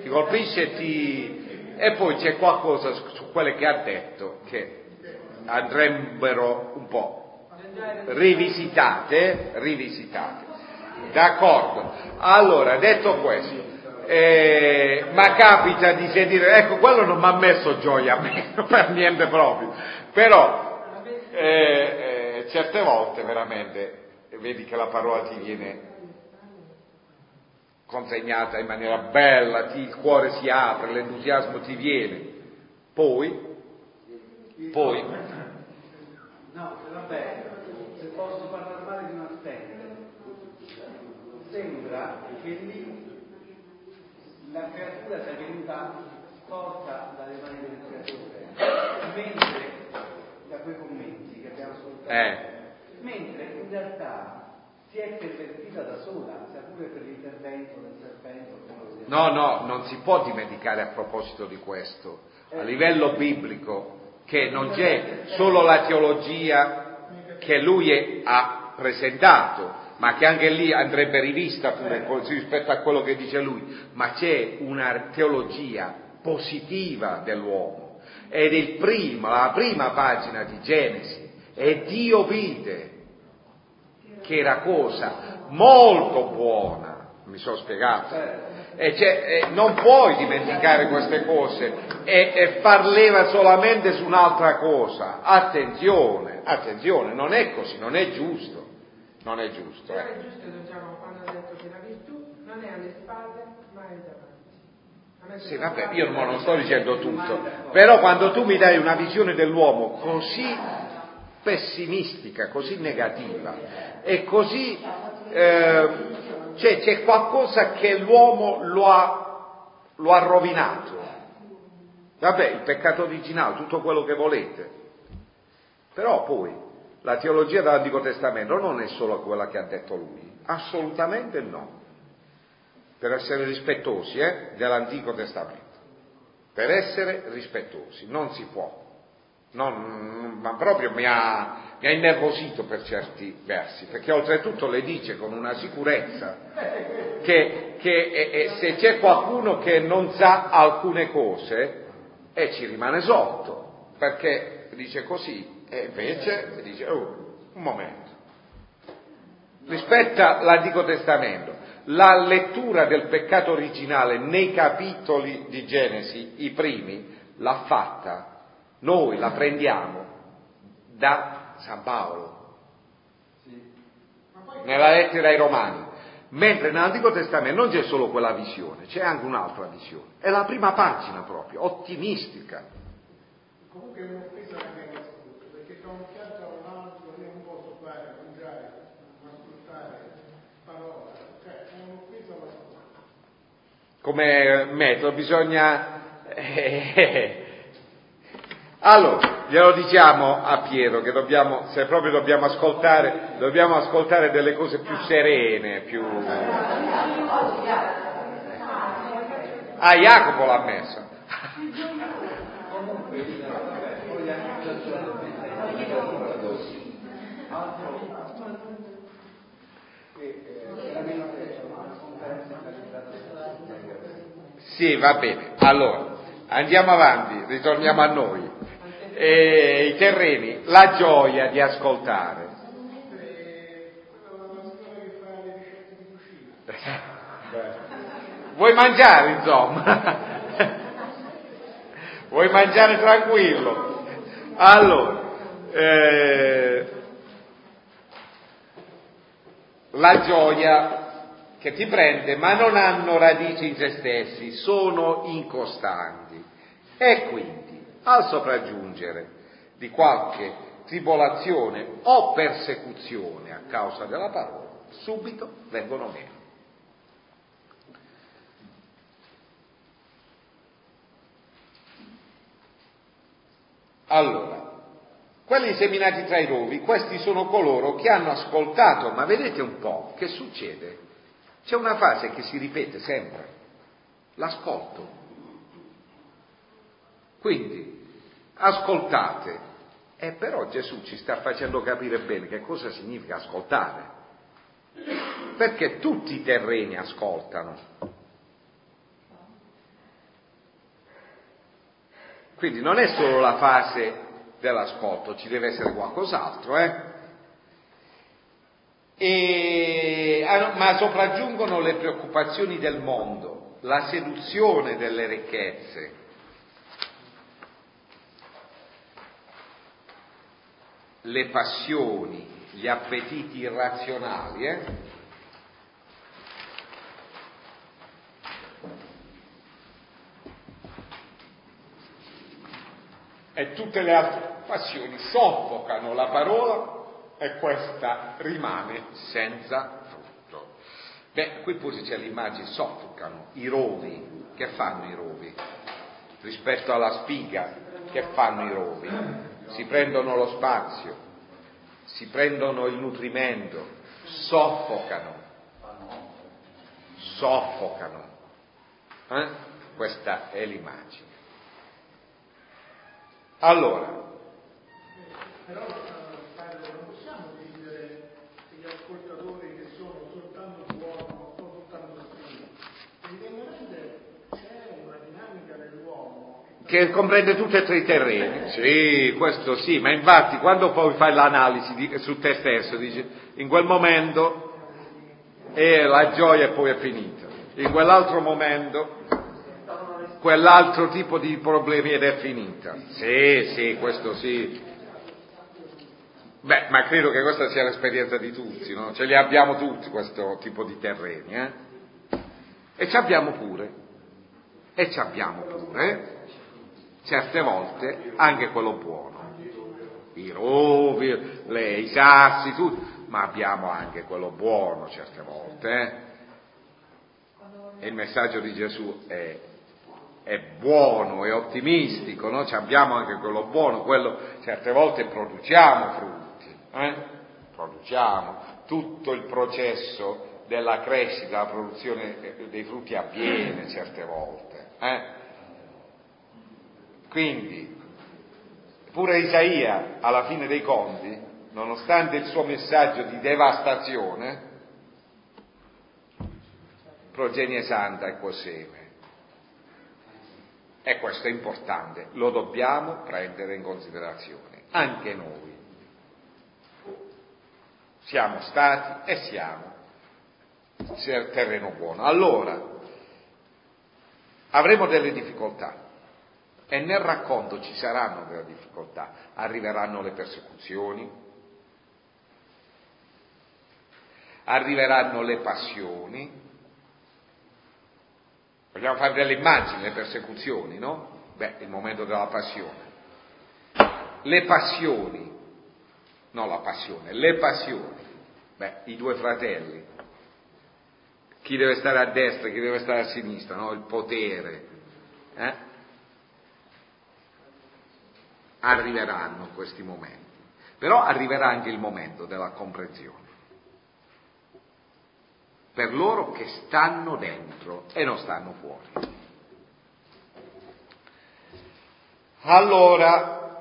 e poi c'è qualcosa su quelle che ha detto che andrebbero un po' rivisitate, d'accordo? Allora, detto questo, ma capita di sentire, ecco, quello non mi ha messo gioia a me, per niente proprio, però certe volte veramente vedi che la parola ti viene consegnata in maniera bella, il cuore si apre, l'entusiasmo ti viene, poi no, vabbè, se posso parlare male di un aspetto, sembra che lì la creatura sia venuta porta dalle mani del creatore, mentre da quei commenti che abbiamo ascoltato, mentre in realtà si è pervertita da sola, sia pure per l'intervento del serpente. No, non si può dimenticare a proposito di questo, a livello biblico, che non c'è solo la teologia che lui ha presentato, ma che anche lì andrebbe rivista pure rispetto a quello che dice lui, ma c'è una teologia positiva dell'uomo, ed la prima pagina di Genesi, e Dio vide che era cosa molto buona, mi sono spiegato, e non puoi dimenticare queste cose e far leva solamente su un'altra cosa. Attenzione, non è così, non è giusto. Non è giusto. Però è giusto, diciamo, quando ha detto che la virtù non è alle spalle, ma è davanti. Sì, vabbè, io non sto dicendo tutto, però quando tu mi dai una visione dell'uomo così pessimistica, così negativa e così c'è qualcosa che l'uomo lo ha rovinato. Vabbè, il peccato originale, tutto quello che volete, però poi la teologia dell'Antico Testamento non è solo quella che ha detto lui, assolutamente no. Per essere rispettosi dell'Antico Testamento, per essere rispettosi, non si può, ma proprio mi ha innervosito per certi versi, perché oltretutto le dice con una sicurezza che se c'è qualcuno che non sa alcune cose ci rimane sotto, perché dice così. E invece dice, un momento, rispetta l'Antico Testamento, la lettura del peccato originale nei capitoli di Genesi, i primi, l'ha fatta, noi la prendiamo da San Paolo, nella lettera ai Romani, mentre nell'Antico Testamento non c'è solo quella visione, c'è anche un'altra visione, è la prima pagina proprio, ottimistica. Comunque è un'offesa anche a questo punto, perché da un pianto a un altro io non posso fare, mangiare, ascoltare parola, cioè è un'offesa alla parola. Come metodo bisogna... Allora, glielo diciamo a Piero che se proprio dobbiamo ascoltare delle cose più serene, più... Jacopo l'ha messo. Sì, va bene. Allora, andiamo avanti, ritorniamo a noi. I terreni, la gioia di ascoltare. Vuoi mangiare, insomma? Vuoi mangiare tranquillo? Allora, la gioia che ti prende, ma non hanno radici in se stessi, sono incostanti. E quindi, al sopraggiungere di qualche tribolazione o persecuzione a causa della parola, subito vengono meno. Allora, quelli seminati tra i rovi, questi sono coloro che hanno ascoltato, ma vedete un po' che succede? C'è una frase che si ripete sempre, l'ascolto. Quindi, ascoltate, però Gesù ci sta facendo capire bene che cosa significa ascoltare, perché tutti i terreni ascoltano. Quindi non è solo la fase dell'ascolto, ci deve essere qualcos'altro, ma sopraggiungono le preoccupazioni del mondo, la seduzione delle ricchezze, le passioni, gli appetiti irrazionali, e tutte le altre passioni soffocano la parola e questa rimane senza frutto. Qui pure c'è l'immagine, soffocano i rovi. Che fanno i rovi? Rispetto alla spiga, che fanno i rovi? Si prendono lo spazio, si prendono il nutrimento, soffocano. Questa è l'immagine. Allora, però padre, non possiamo decidere che gli ascoltatori che sono soltanto buoni o soltanto cattivi. Evidentemente c'è una dinamica nell'uomo che che comprende tutti e tre i terreni. Sì, questo sì, ma infatti quando poi fai l'analisi su te stesso, dici, in quel momento la gioia e poi è finita, in quell'altro momento quell'altro tipo di problemi ed è finita. Sì, questo sì. Beh, ma credo che questa sia l'esperienza di tutti, no? Ce li abbiamo tutti questo tipo di terreni, E ci abbiamo pure, certe volte anche quello buono, i rovi, i sassi, tutto, ma abbiamo anche quello buono certe volte, E il messaggio di Gesù è buono, è ottimistico, no? Ci abbiamo anche quello buono, quello certe volte produciamo frutti, produciamo, tutto il processo della crescita, la produzione dei frutti avviene certe volte, Quindi, pure Isaia, alla fine dei conti, nonostante il suo messaggio di devastazione, progenie santa e seme. E questo è importante, lo dobbiamo prendere in considerazione. Anche noi siamo stati e siamo terreno buono. Allora, avremo delle difficoltà e nel racconto ci saranno delle difficoltà. Arriveranno le persecuzioni, arriveranno le passioni. Vogliamo fare delle immagini, le persecuzioni, no? Il momento della passione. Le passioni, i due fratelli. Chi deve stare a destra, chi deve stare a sinistra, no? Il potere. Arriveranno questi momenti. Però arriverà anche il momento della comprensione. Per loro che stanno dentro e non stanno fuori. Allora,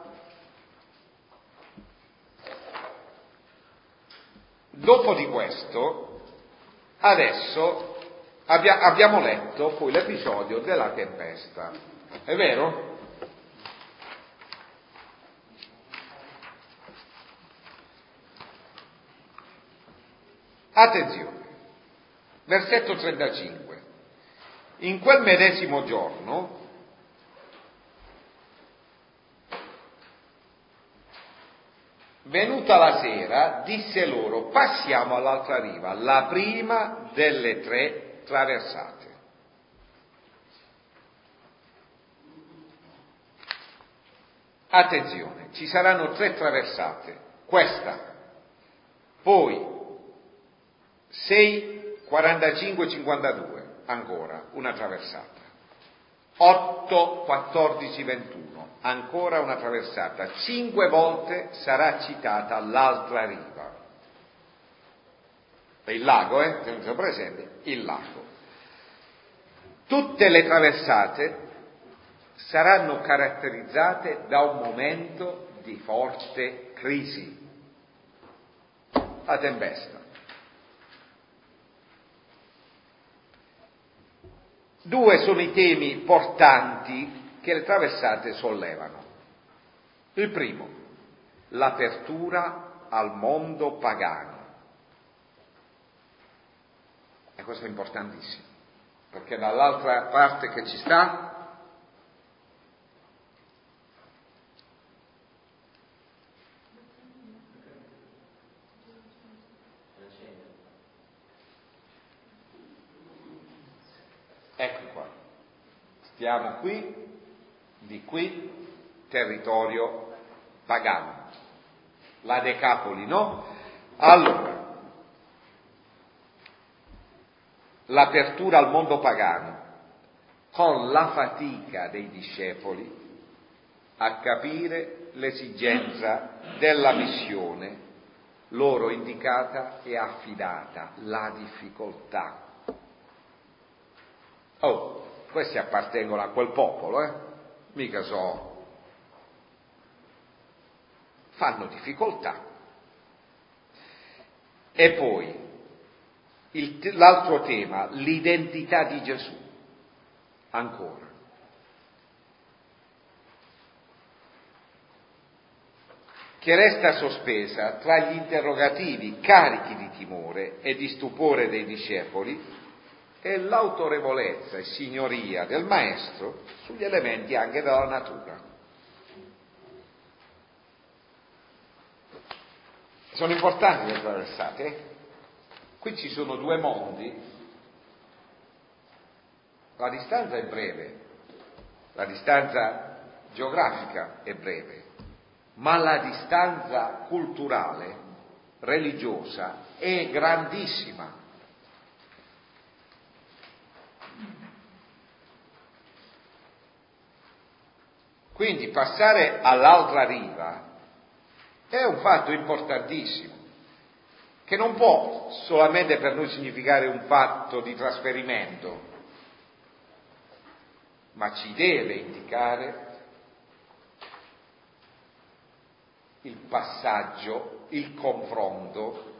dopo di questo, adesso abbiamo letto poi l'episodio della tempesta, è vero? Attenzione. Versetto 35. In quel medesimo giorno venuta la sera disse loro: passiamo all'altra riva, la prima delle 3 traversate. Attenzione, ci saranno 3 traversate, questa, poi 6, 45, 52, ancora una traversata. 8, 14, 21, ancora una traversata. 5 volte sarà citata l'altra riva. Il lago, tenete presente, il lago. Tutte le traversate saranno caratterizzate da un momento di forte crisi. La tempesta. 2 sono i temi portanti che le traversate sollevano. Il primo, l'apertura al mondo pagano. E questo è importantissimo, perché dall'altra parte che ci sta ecco qua, stiamo di qui, territorio pagano, la Decapoli, no? Allora, l'apertura al mondo pagano, con la fatica dei discepoli a capire l'esigenza della missione loro indicata e affidata, la difficoltà. Questi appartengono a quel popolo, mica fanno difficoltà. E poi l'altro tema, l'identità di Gesù, ancora. che resta sospesa tra gli interrogativi carichi di timore e di stupore dei discepoli e l'autorevolezza e signoria del Maestro sugli elementi anche della natura. Sono importanti le traversate. Qui ci sono due mondi. La distanza è breve, la distanza geografica è breve, ma la distanza culturale, religiosa è grandissima. Quindi passare all'altra riva è un fatto importantissimo, che non può solamente per noi significare un fatto di trasferimento, ma ci deve indicare il passaggio, il confronto,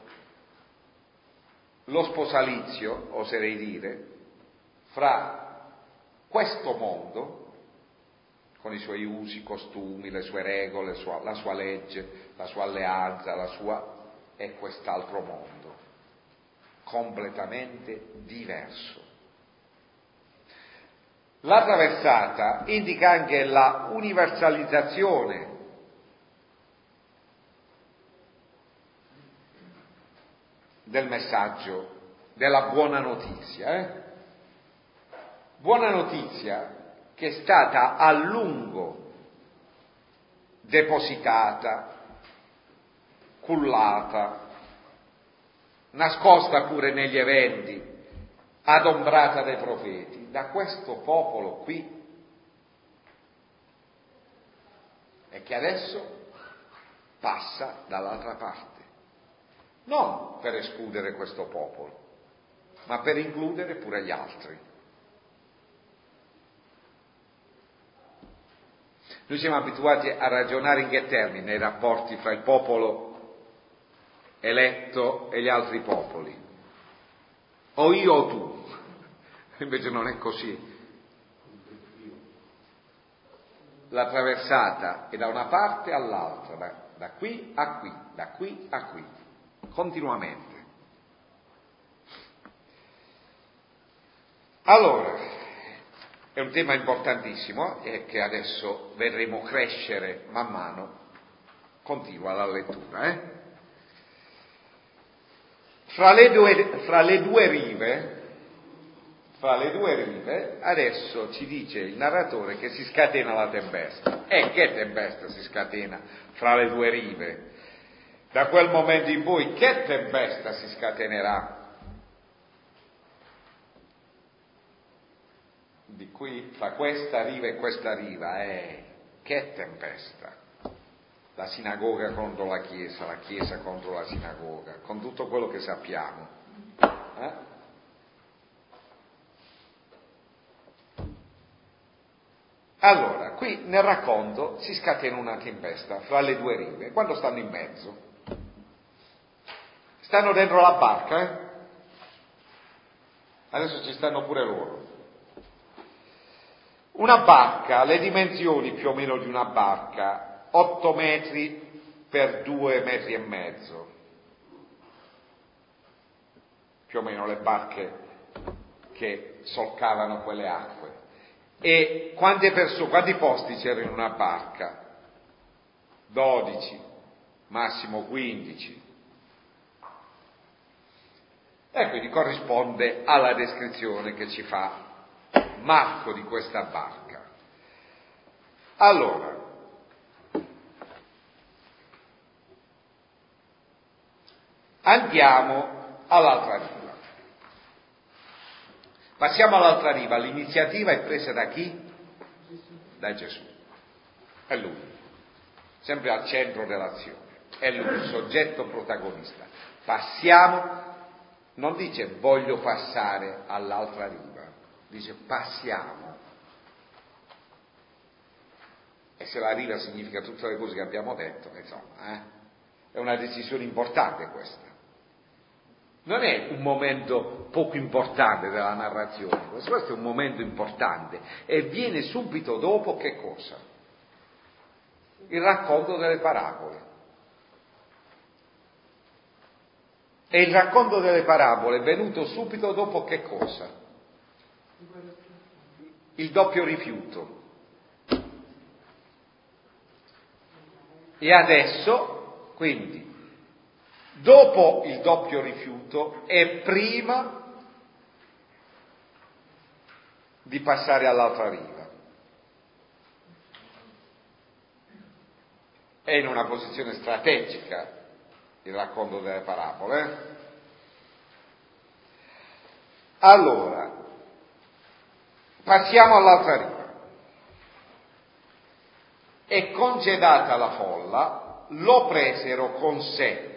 lo sposalizio, oserei dire, fra questo mondo, con i suoi usi, costumi, le sue regole, la sua legge, la sua alleanza, e quest'altro mondo, completamente diverso. La traversata indica anche la universalizzazione del messaggio, della buona notizia. Buona notizia che è stata a lungo depositata, cullata, nascosta pure negli eventi, adombrata dai profeti, da questo popolo qui, e che adesso passa dall'altra parte, non per escludere questo popolo, ma per includere pure gli altri. Noi siamo abituati a ragionare in che termini nei rapporti fra il popolo eletto e gli altri popoli, o io o tu, invece non è così. La traversata è da una parte all'altra, da qui a qui, da qui a qui, continuamente. Allora, è un tema importantissimo e che adesso vedremo crescere man mano, continua la lettura. Fra le due rive, adesso ci dice il narratore che si scatena la tempesta. E che tempesta si scatena fra le due rive? Da quel momento in poi che tempesta si scatenerà? Di qui, fra questa riva e questa riva, che tempesta! La sinagoga contro la Chiesa contro la sinagoga, con tutto quello che sappiamo. Allora, qui nel racconto si scatena una tempesta fra le due rive, quando stanno in mezzo. Stanno dentro la barca, Adesso ci stanno pure loro. Una barca, le dimensioni più o meno di una barca, 8 metri per 2 metri e mezzo, più o meno le barche che solcavano quelle acque. E quante posti c'erano in una barca? 12, massimo 15. E quindi corrisponde alla descrizione che ci fa Marco di questa barca. Allora, andiamo all'altra riva. Passiamo all'altra riva. L'iniziativa è presa da chi? Da Gesù. È Lui, sempre al centro dell'azione. È Lui, il soggetto protagonista. Passiamo, non dice voglio passare all'altra riva, dice passiamo. E se la riva significa tutte le cose che abbiamo detto, insomma, è una decisione importante questa. Non è un momento poco importante della narrazione, questo è un momento importante e viene subito dopo che cosa? Il racconto delle parabole. E il racconto delle parabole è venuto subito dopo che cosa? Il doppio rifiuto. E adesso, quindi, dopo il doppio rifiuto e prima di passare all'altra riva. È in una posizione strategica il racconto delle parabole. Allora, passiamo all'altra riva. E congedata la folla, lo presero con sé,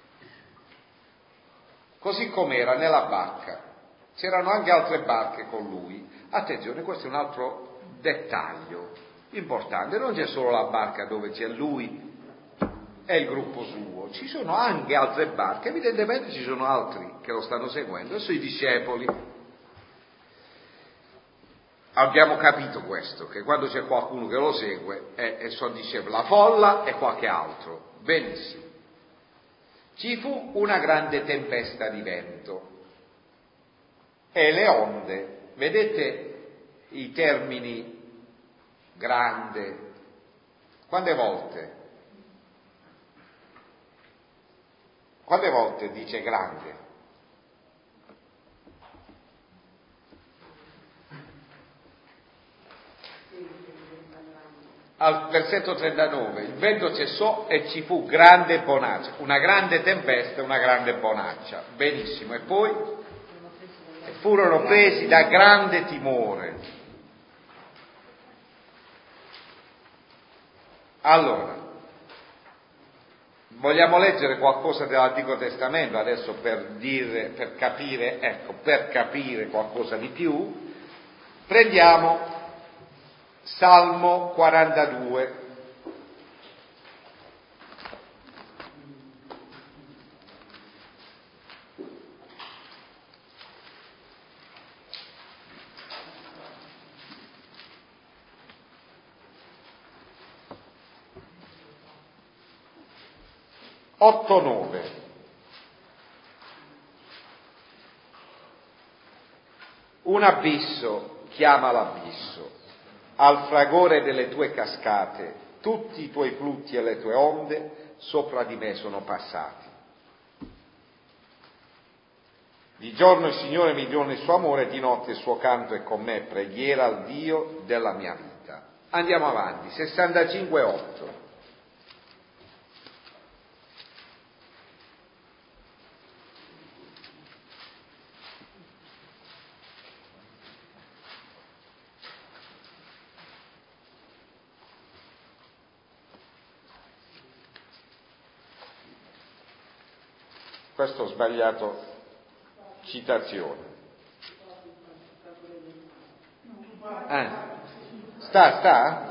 così com'era nella barca. C'erano anche altre barche con lui. Attenzione, questo è un altro dettaglio importante. Non c'è solo la barca dove c'è lui e il gruppo suo, ci sono anche altre barche, evidentemente ci sono altri che lo stanno seguendo, e sui discepoli. Abbiamo capito questo, che quando c'è qualcuno che lo segue è suo discepolo, la folla e qualche altro. Benissimo. Ci fu una grande tempesta di vento e le onde, vedete i termini grande, quante volte dice grande? Al versetto 39, il vento cessò e ci fu grande bonaccia, una grande tempesta e una grande bonaccia. Benissimo, e poi furono presi da grande timore. Allora, vogliamo leggere qualcosa dell'Antico Testamento adesso per capire qualcosa di più. Prendiamo Salmo 42. Otto, 9. Un abisso chiama l'abisso, al fragore delle tue cascate, tutti i tuoi flutti e le tue onde sopra di me sono passati. Di giorno il Signore mi dona il suo amore, di notte il suo canto è con me, preghiera al Dio della mia vita. Andiamo avanti, 65:8. Questo ho sbagliato citazione. Sta?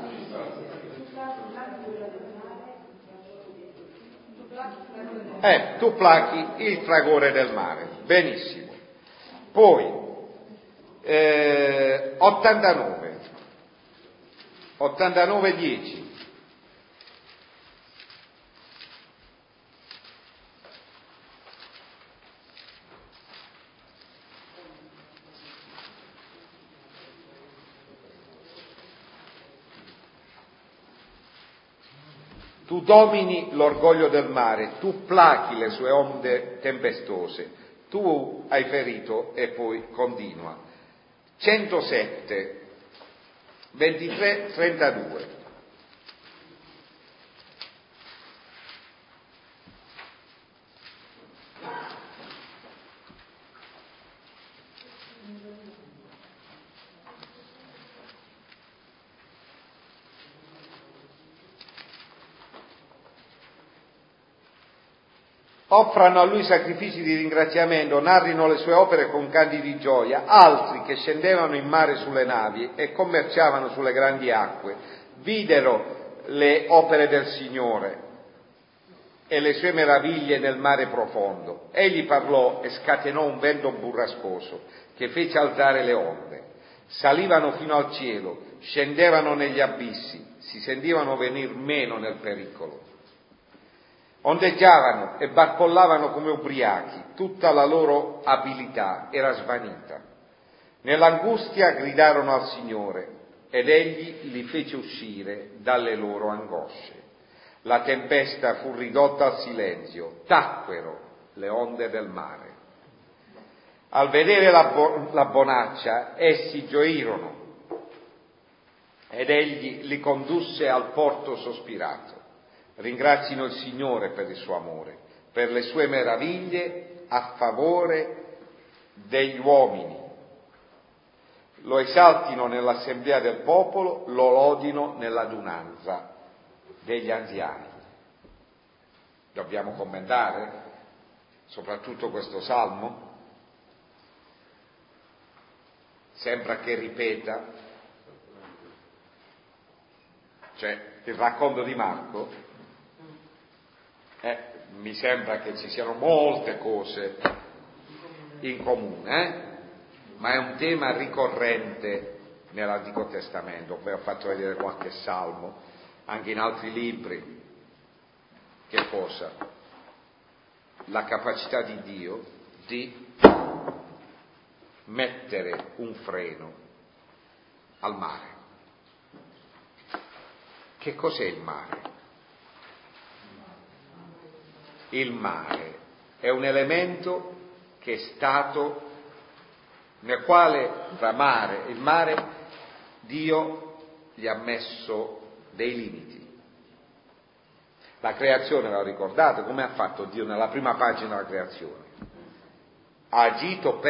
Tu plachi il fragore del mare. Benissimo. Poi 89:10. Tu domini l'orgoglio del mare, tu plachi le sue onde tempestose, tu hai ferito, e poi continua. 107, 23, 32. Offrano a lui sacrifici di ringraziamento, narrino le sue opere con canti di gioia. Altri che scendevano in mare sulle navi e commerciavano sulle grandi acque, videro le opere del Signore e le sue meraviglie nel mare profondo. Egli parlò e scatenò un vento burrascoso che fece alzare le onde. Salivano fino al cielo, scendevano negli abissi, si sentivano venir meno nel pericolo. Ondeggiavano e barcollavano come ubriachi, tutta la loro abilità era svanita. Nell'angustia gridarono al Signore ed Egli li fece uscire dalle loro angosce. La tempesta fu ridotta al silenzio, tacquero le onde del mare. Al vedere la bonaccia, essi gioirono ed Egli li condusse al porto sospirato. Ringrazino il Signore per il suo amore, per le sue meraviglie a favore degli uomini. Lo esaltino nell'assemblea del popolo, lo lodino nell'adunanza degli anziani. Dobbiamo commentare soprattutto questo salmo? Sembra che ripeta, cioè il racconto di Marco, mi sembra che ci siano molte cose in comune, ma è un tema ricorrente nell'Antico Testamento. Poi ho fatto vedere qualche salmo, anche in altri libri. Che cosa? La capacità di Dio di mettere un freno al mare. Che cos'è il mare? Il mare è un elemento che è stato, nel quale tra il mare Dio gli ha messo dei limiti. La creazione, l'ho ricordato, come ha fatto Dio nella prima pagina della creazione? Ha agito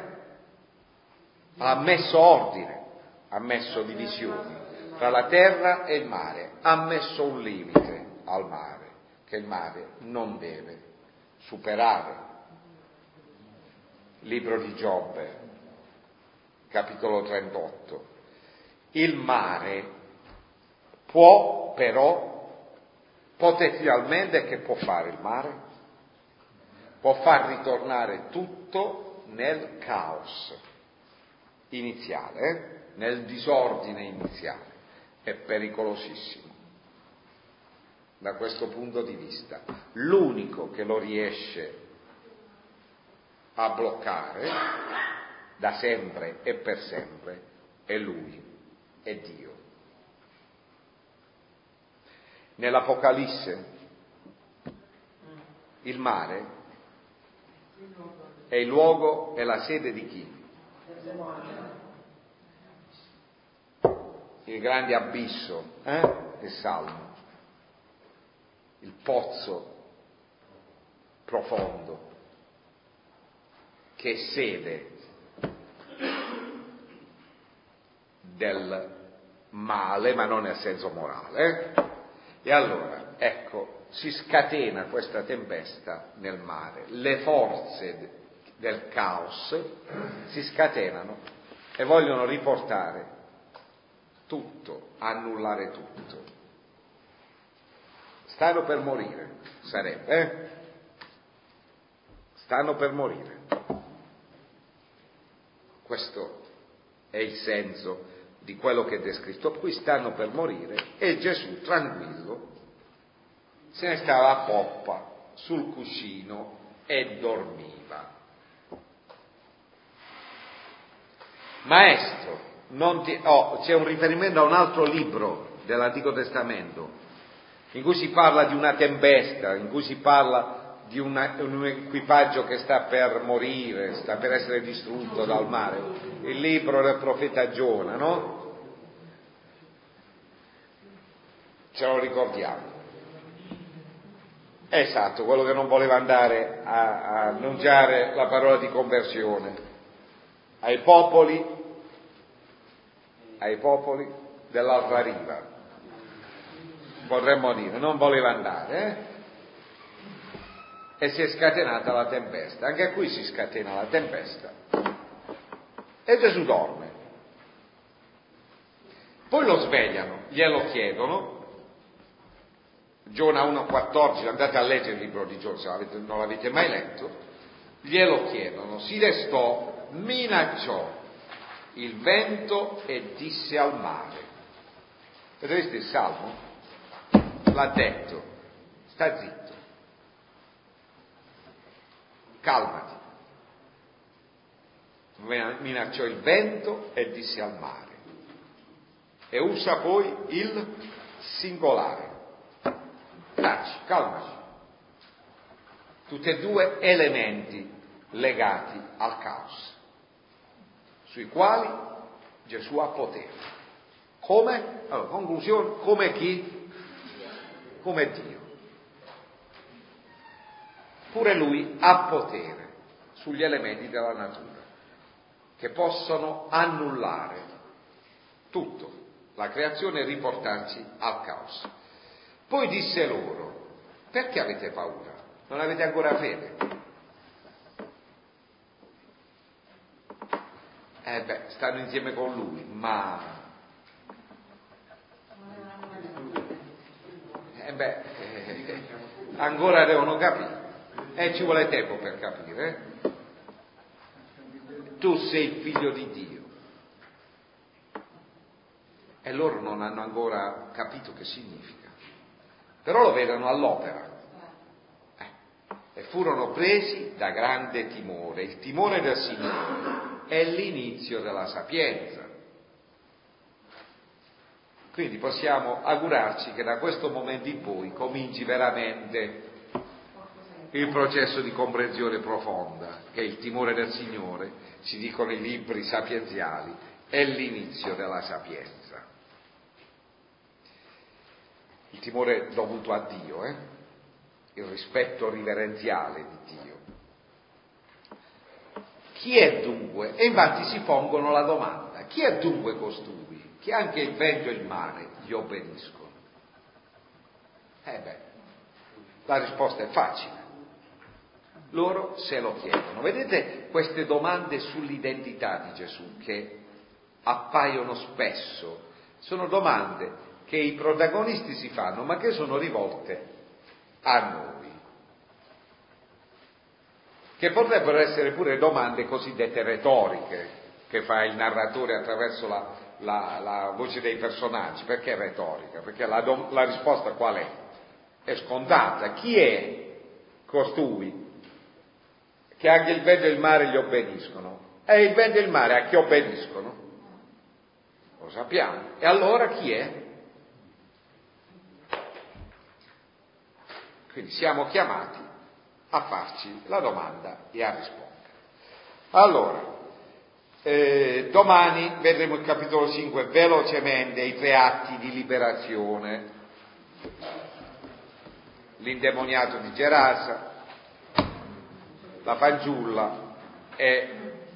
ha messo ordine, ha messo divisioni tra la terra e il mare, ha messo un limite al mare, che il mare non deve superare. Libro di Giobbe, capitolo 38. Il mare può però, potenzialmente, che può fare il mare? Può far ritornare tutto nel caos iniziale, nel disordine iniziale. È pericolosissimo da questo punto di vista. L'unico che lo riesce a bloccare da sempre e per sempre è Lui, è Dio. Nell'Apocalisse il mare è il luogo e la sede di chi? Il grande abisso, il Salmo, il pozzo profondo che è sede del male, ma non nel senso morale. E allora, ecco, si scatena questa tempesta nel mare, le forze del caos si scatenano e vogliono riportare tutto, annullare tutto. Stanno per morire, sarebbe, stanno per morire. Questo è il senso di quello che è descritto qui, stanno per morire e Gesù, tranquillo, se ne stava a poppa sul cuscino e dormiva. Maestro, c'è un riferimento a un altro libro dell'Antico Testamento in cui si parla di una tempesta, in cui si parla di un equipaggio che sta per morire, sta per essere distrutto dal mare. Il libro del profeta Giona, no? Ce lo ricordiamo. Esatto, quello che non voleva andare a annunciare la parola di conversione ai popoli dell'altra riva, potremmo dire, non voleva andare, e si è scatenata la tempesta. Anche qui si scatena la tempesta e Gesù dorme. Poi lo svegliano, glielo chiedono. Giona 1,14, andate a leggere il libro di Giona se non l'avete mai letto. Glielo chiedono, si destò, minacciò il vento e disse al mare. Avete visto il Salmo? L'ha detto, sta zitto. calmati. Minacciò il vento e disse al mare. E usa poi il singolare. Taci, calmaci. Tutti e due elementi legati al caos, sui quali Gesù ha potere. Come? Allora, conclusione, come chi? Come Dio. Pure Lui ha potere sugli elementi della natura, che possono annullare tutto, la creazione, e riportarci al caos. Poi disse loro: perché avete paura? Non avete ancora fede? Stanno insieme con Lui, ma ancora devono capire, e ci vuole tempo per capire. Tu sei il figlio di Dio, e loro non hanno ancora capito che significa, però lo vedono all'opera, e furono presi da grande timore. Il timore del Signore è l'inizio della sapienza. Quindi possiamo augurarci che da questo momento in poi cominci veramente il processo di comprensione profonda, che il timore del Signore, si dicono i libri sapienziali, è l'inizio della sapienza. Il timore dovuto a Dio, il rispetto riverenziale di Dio. Chi è dunque? E infatti si pongono la domanda: chi è dunque costui che anche il vento e il mare gli obbediscono? La risposta è facile. Loro se lo chiedono. Vedete queste domande sull'identità di Gesù che appaiono spesso? Sono domande che i protagonisti si fanno, ma che sono rivolte a noi. Che potrebbero essere pure domande cosiddette retoriche, che fa il narratore attraverso la voce dei personaggi. Perché retorica? Perché la risposta qual è? È scontata. Chi è costui che anche il vento e il mare gli obbediscono? E il vento e il mare a chi obbediscono? Lo sappiamo. E allora chi è? Quindi siamo chiamati a farci la domanda e a rispondere. Allora, domani vedremo il capitolo 5 velocemente, i 3 atti di liberazione: l'indemoniato di Gerasa, la fanciulla e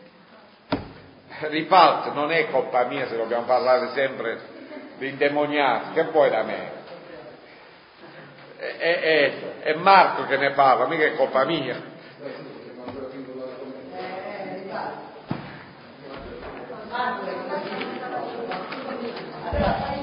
Ripalt. Non è colpa mia se dobbiamo parlare sempre di indemoniati, che poi da me è Marco che ne parla, mica è colpa mia. Allora,